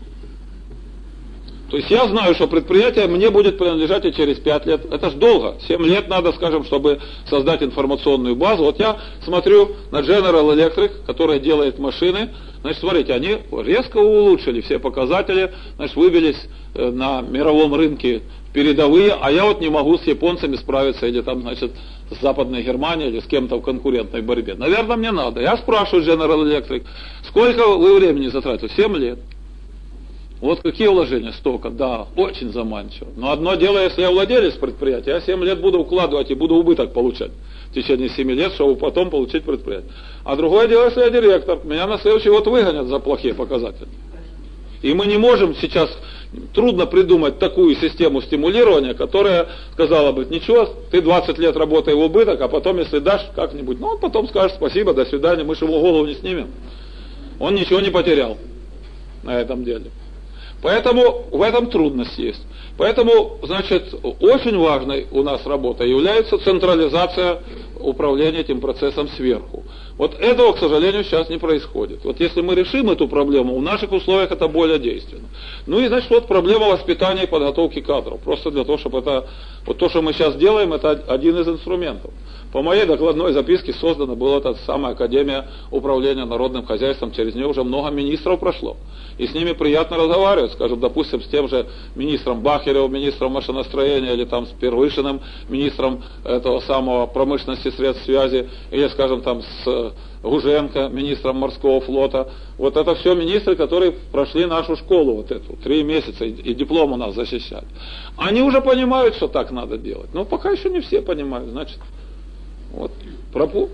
[SPEAKER 2] То есть я знаю, что предприятие мне будет принадлежать и через пять лет. Это ж долго. семь лет надо, скажем, чтобы создать информационную базу. Вот я смотрю на General Electric, которая делает машины. Значит, смотрите, они резко улучшили все показатели, значит, выбились на мировом рынке передовые, а я вот не могу с японцами справиться, или там, значит, с Западной Германией, или с кем-то в конкурентной борьбе. Наверное, мне надо. Я спрашиваю General Electric, сколько вы времени затратили? семь лет. Вот какие вложения? Столько. Да, очень заманчиво. Но одно дело, если я владелец предприятия, я семь лет буду вкладывать и буду убыток получать в течение семи лет, чтобы потом получить предприятие. А другое дело, если я директор, меня на следующий год выгонят за плохие показатели. И мы не можем сейчас, трудно придумать такую систему стимулирования, которая сказала бы, ничего, ты двадцать лет работай в убыток, а потом, если дашь как-нибудь, ну, он потом скажет спасибо, до свидания, мы же его голову не снимем. Он ничего не потерял на этом деле. Поэтому в этом трудность есть. Поэтому, значит, очень важной у нас работой является централизация управления этим процессом сверху. Вот этого, к сожалению, сейчас не происходит. Вот если мы решим эту проблему, в наших условиях это более действенно. Ну и, значит, вот проблема воспитания и подготовки кадров. Просто для того, чтобы это, вот то, что мы сейчас делаем, это один из инструментов. По моей докладной записке создана была та самая Академия управления народным хозяйством, через нее уже много министров прошло. И с ними приятно разговаривать, скажем, допустим, с тем же министром Бахеревым, министром машиностроения, или там с Первышиным, министром этого самого промышленности, средств связи, или, скажем, там с э, Гуженко, министром морского флота. Вот это все министры, которые прошли нашу школу вот эту, три месяца, и, и диплом у нас защищать. Они уже понимают, что так надо делать. Но пока еще не все понимают, значит, вот, пропу...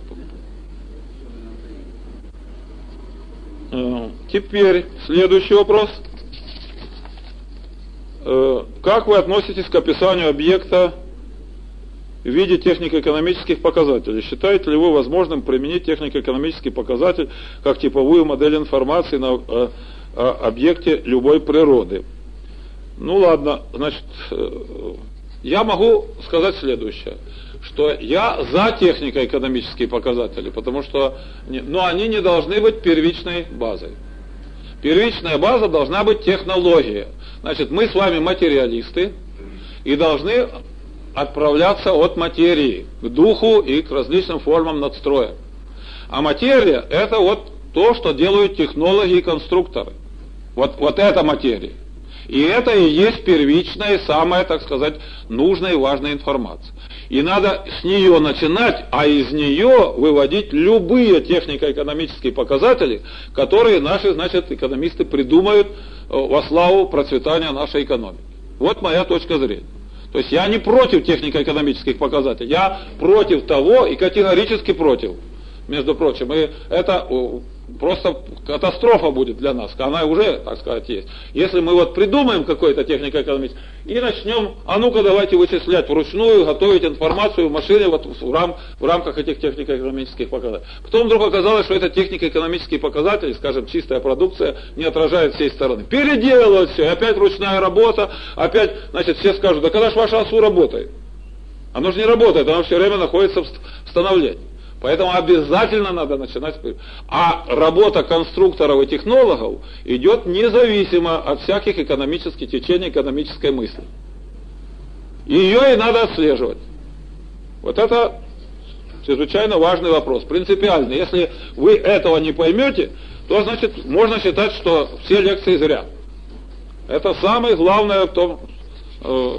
[SPEAKER 2] э, Теперь следующий вопрос. Э, как вы относитесь к описанию объекта в виде технико-экономических показателей? Считаете ли вы возможным применить технико-экономический показатель как типовую модель информации на э, э, объекте любой природы? Ну ладно, значит, э, я могу сказать следующее, что я за технико-экономические показатели, потому что, но они не должны быть первичной базой. Первичная база должна быть технология. Значит, мы с вами материалисты и должны отправляться от материи к духу и к различным формам надстроя. А материя – это вот то, что делают технологи и конструкторы. Вот, вот это материя. И это и есть первичная, самая, так сказать, нужная и важная информация. И надо с нее начинать, а из нее выводить любые технико-экономические показатели, которые наши, значит, экономисты придумают во славу процветания нашей экономики. Вот моя точка зрения. То есть я не против технико-экономических показателей, я против того и категорически против, между прочим. И это просто катастрофа будет для нас, она уже, так сказать, есть. Если мы вот придумаем какой-то технико-экономический и начнем, а ну-ка давайте вычислять вручную, готовить информацию в машине вот в, рам, в рамках этих технико-экономических показателей. Потом вдруг оказалось, что это технико-экономические показатели, скажем, чистая продукция, не отражает всей стороны. Переделывать все, и опять ручная работа, опять, значит, все скажут, да когда же ваше АСУ работает? Оно же не работает, оно все время находится в становлении. Поэтому обязательно надо начинать. А работа конструкторов и технологов идет независимо от всяких экономических течений, экономической мысли. Ее и надо отслеживать. Вот это чрезвычайно важный вопрос, принципиальный. Если вы этого не поймете, то, значит, можно считать, что все лекции зря. Это самое главное в том, э,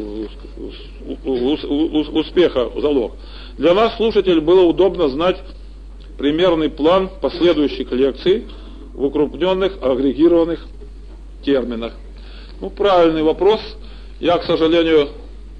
[SPEAKER 2] успеха залог. Для нас, слушателей, было удобно знать примерный план последующих лекций в укрупненных, агрегированных терминах. Ну, правильный вопрос. Я, к сожалению,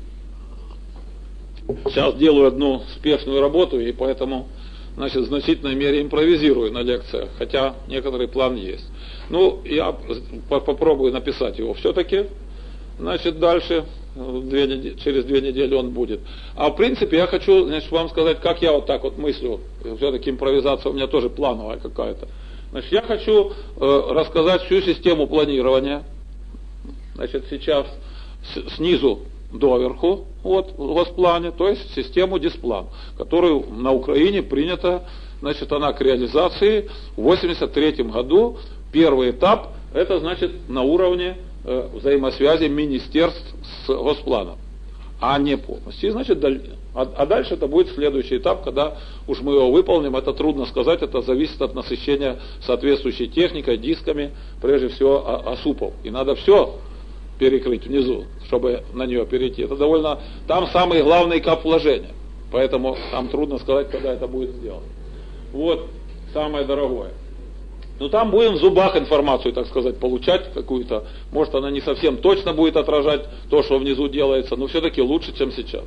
[SPEAKER 2] сейчас делаю одну спешную работу, и поэтому, значит, в значительной мере импровизирую на лекциях, хотя некоторый план есть. Ну, я попробую написать его все-таки, значит, дальше. Две недели, через две недели он будет. А в принципе я хочу, значит, вам сказать, как я вот так вот мыслю. Все-таки импровизация у меня тоже плановая какая-то. Значит, я хочу э, рассказать всю систему планирования. Значит, сейчас с, снизу доверху, вот в Госплане, то есть систему Дисплан, которую на Украине принята, значит, она к реализации в восемьдесят третьем году. Первый этап, это значит на уровне взаимосвязи министерств с Госпланом, а не полностью. И, значит, а, а дальше это будет следующий этап, когда уж мы его выполним, это трудно сказать, это зависит от насыщения соответствующей техникой, дисками, прежде всего АСУПов. И надо все перекрыть внизу, чтобы на нее перейти. Это довольно, там самые главные кап вложения, поэтому там трудно сказать, когда это будет сделано. Вот самое дорогое. Ну там будем в зубах информацию, так сказать, получать какую-то. Может, она не совсем точно будет отражать то, что внизу делается, но все-таки лучше, чем сейчас.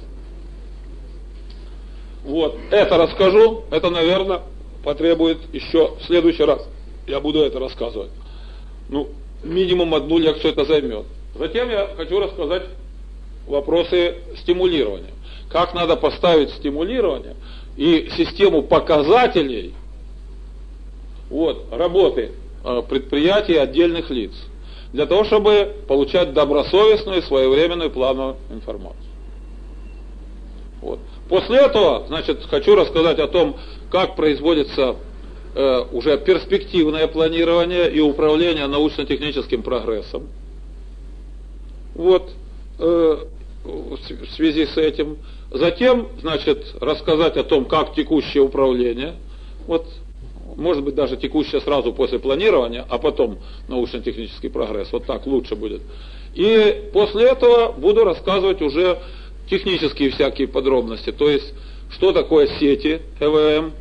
[SPEAKER 2] Вот, это расскажу, это, наверное, потребует еще в следующий раз. Я буду это рассказывать. Ну, минимум одну лекцию это займет. Затем я хочу рассказать вопросы стимулирования. Как надо поставить стимулирование и систему показателей, вот, работы предприятий и отдельных лиц, для того, чтобы получать добросовестную, своевременную, плановую информацию. Вот. После этого, значит, хочу рассказать о том, как производится э, уже перспективное планирование и управление научно-техническим прогрессом. Вот, э, в связи с этим. Затем, значит, рассказать о том, как текущее управление, вот, может быть, даже текущее сразу после планирования, а потом научно-технический прогресс. Вот так лучше будет. И после этого буду рассказывать уже технические всякие подробности. То есть, что такое сети ЭВМ,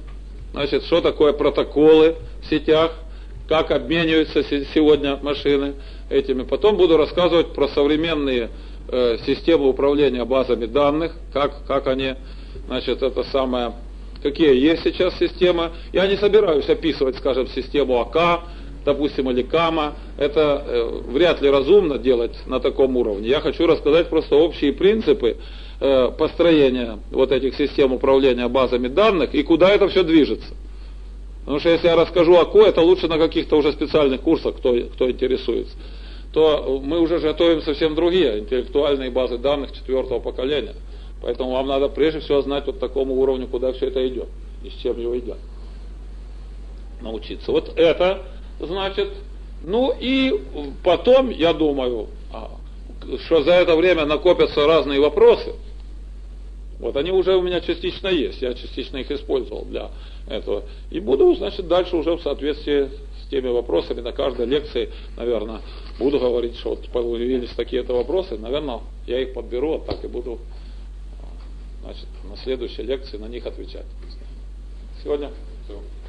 [SPEAKER 2] значит, что такое протоколы в сетях, как обмениваются сегодня машины этими. Потом буду рассказывать про современные э, системы управления базами данных, как, как они, значит, это самое, какие есть сейчас системы. Я не собираюсь описывать, скажем, систему АК, допустим, или КАМА. Это э, вряд ли разумно делать на таком уровне. Я хочу рассказать просто общие принципы э, построения вот этих систем управления базами данных и куда это все движется. Потому что если я расскажу АКО, это лучше на каких-то уже специальных курсах, кто, кто интересуется, то мы уже готовим совсем другие интеллектуальные базы данных четвертого поколения. Поэтому вам надо прежде всего знать вот такому уровню, куда все это идет и с чем его едят. Научиться. Вот это значит, ну и потом, я думаю, что за это время накопятся разные вопросы. Вот они уже у меня частично есть, я частично их использовал для этого. И буду, значит, дальше уже в соответствии с теми вопросами на каждой лекции, наверное, буду говорить, что вот появились такие-то вопросы, наверное, я их подберу, а так и буду, значит, на следующей лекции на них отвечать. Сегодня все.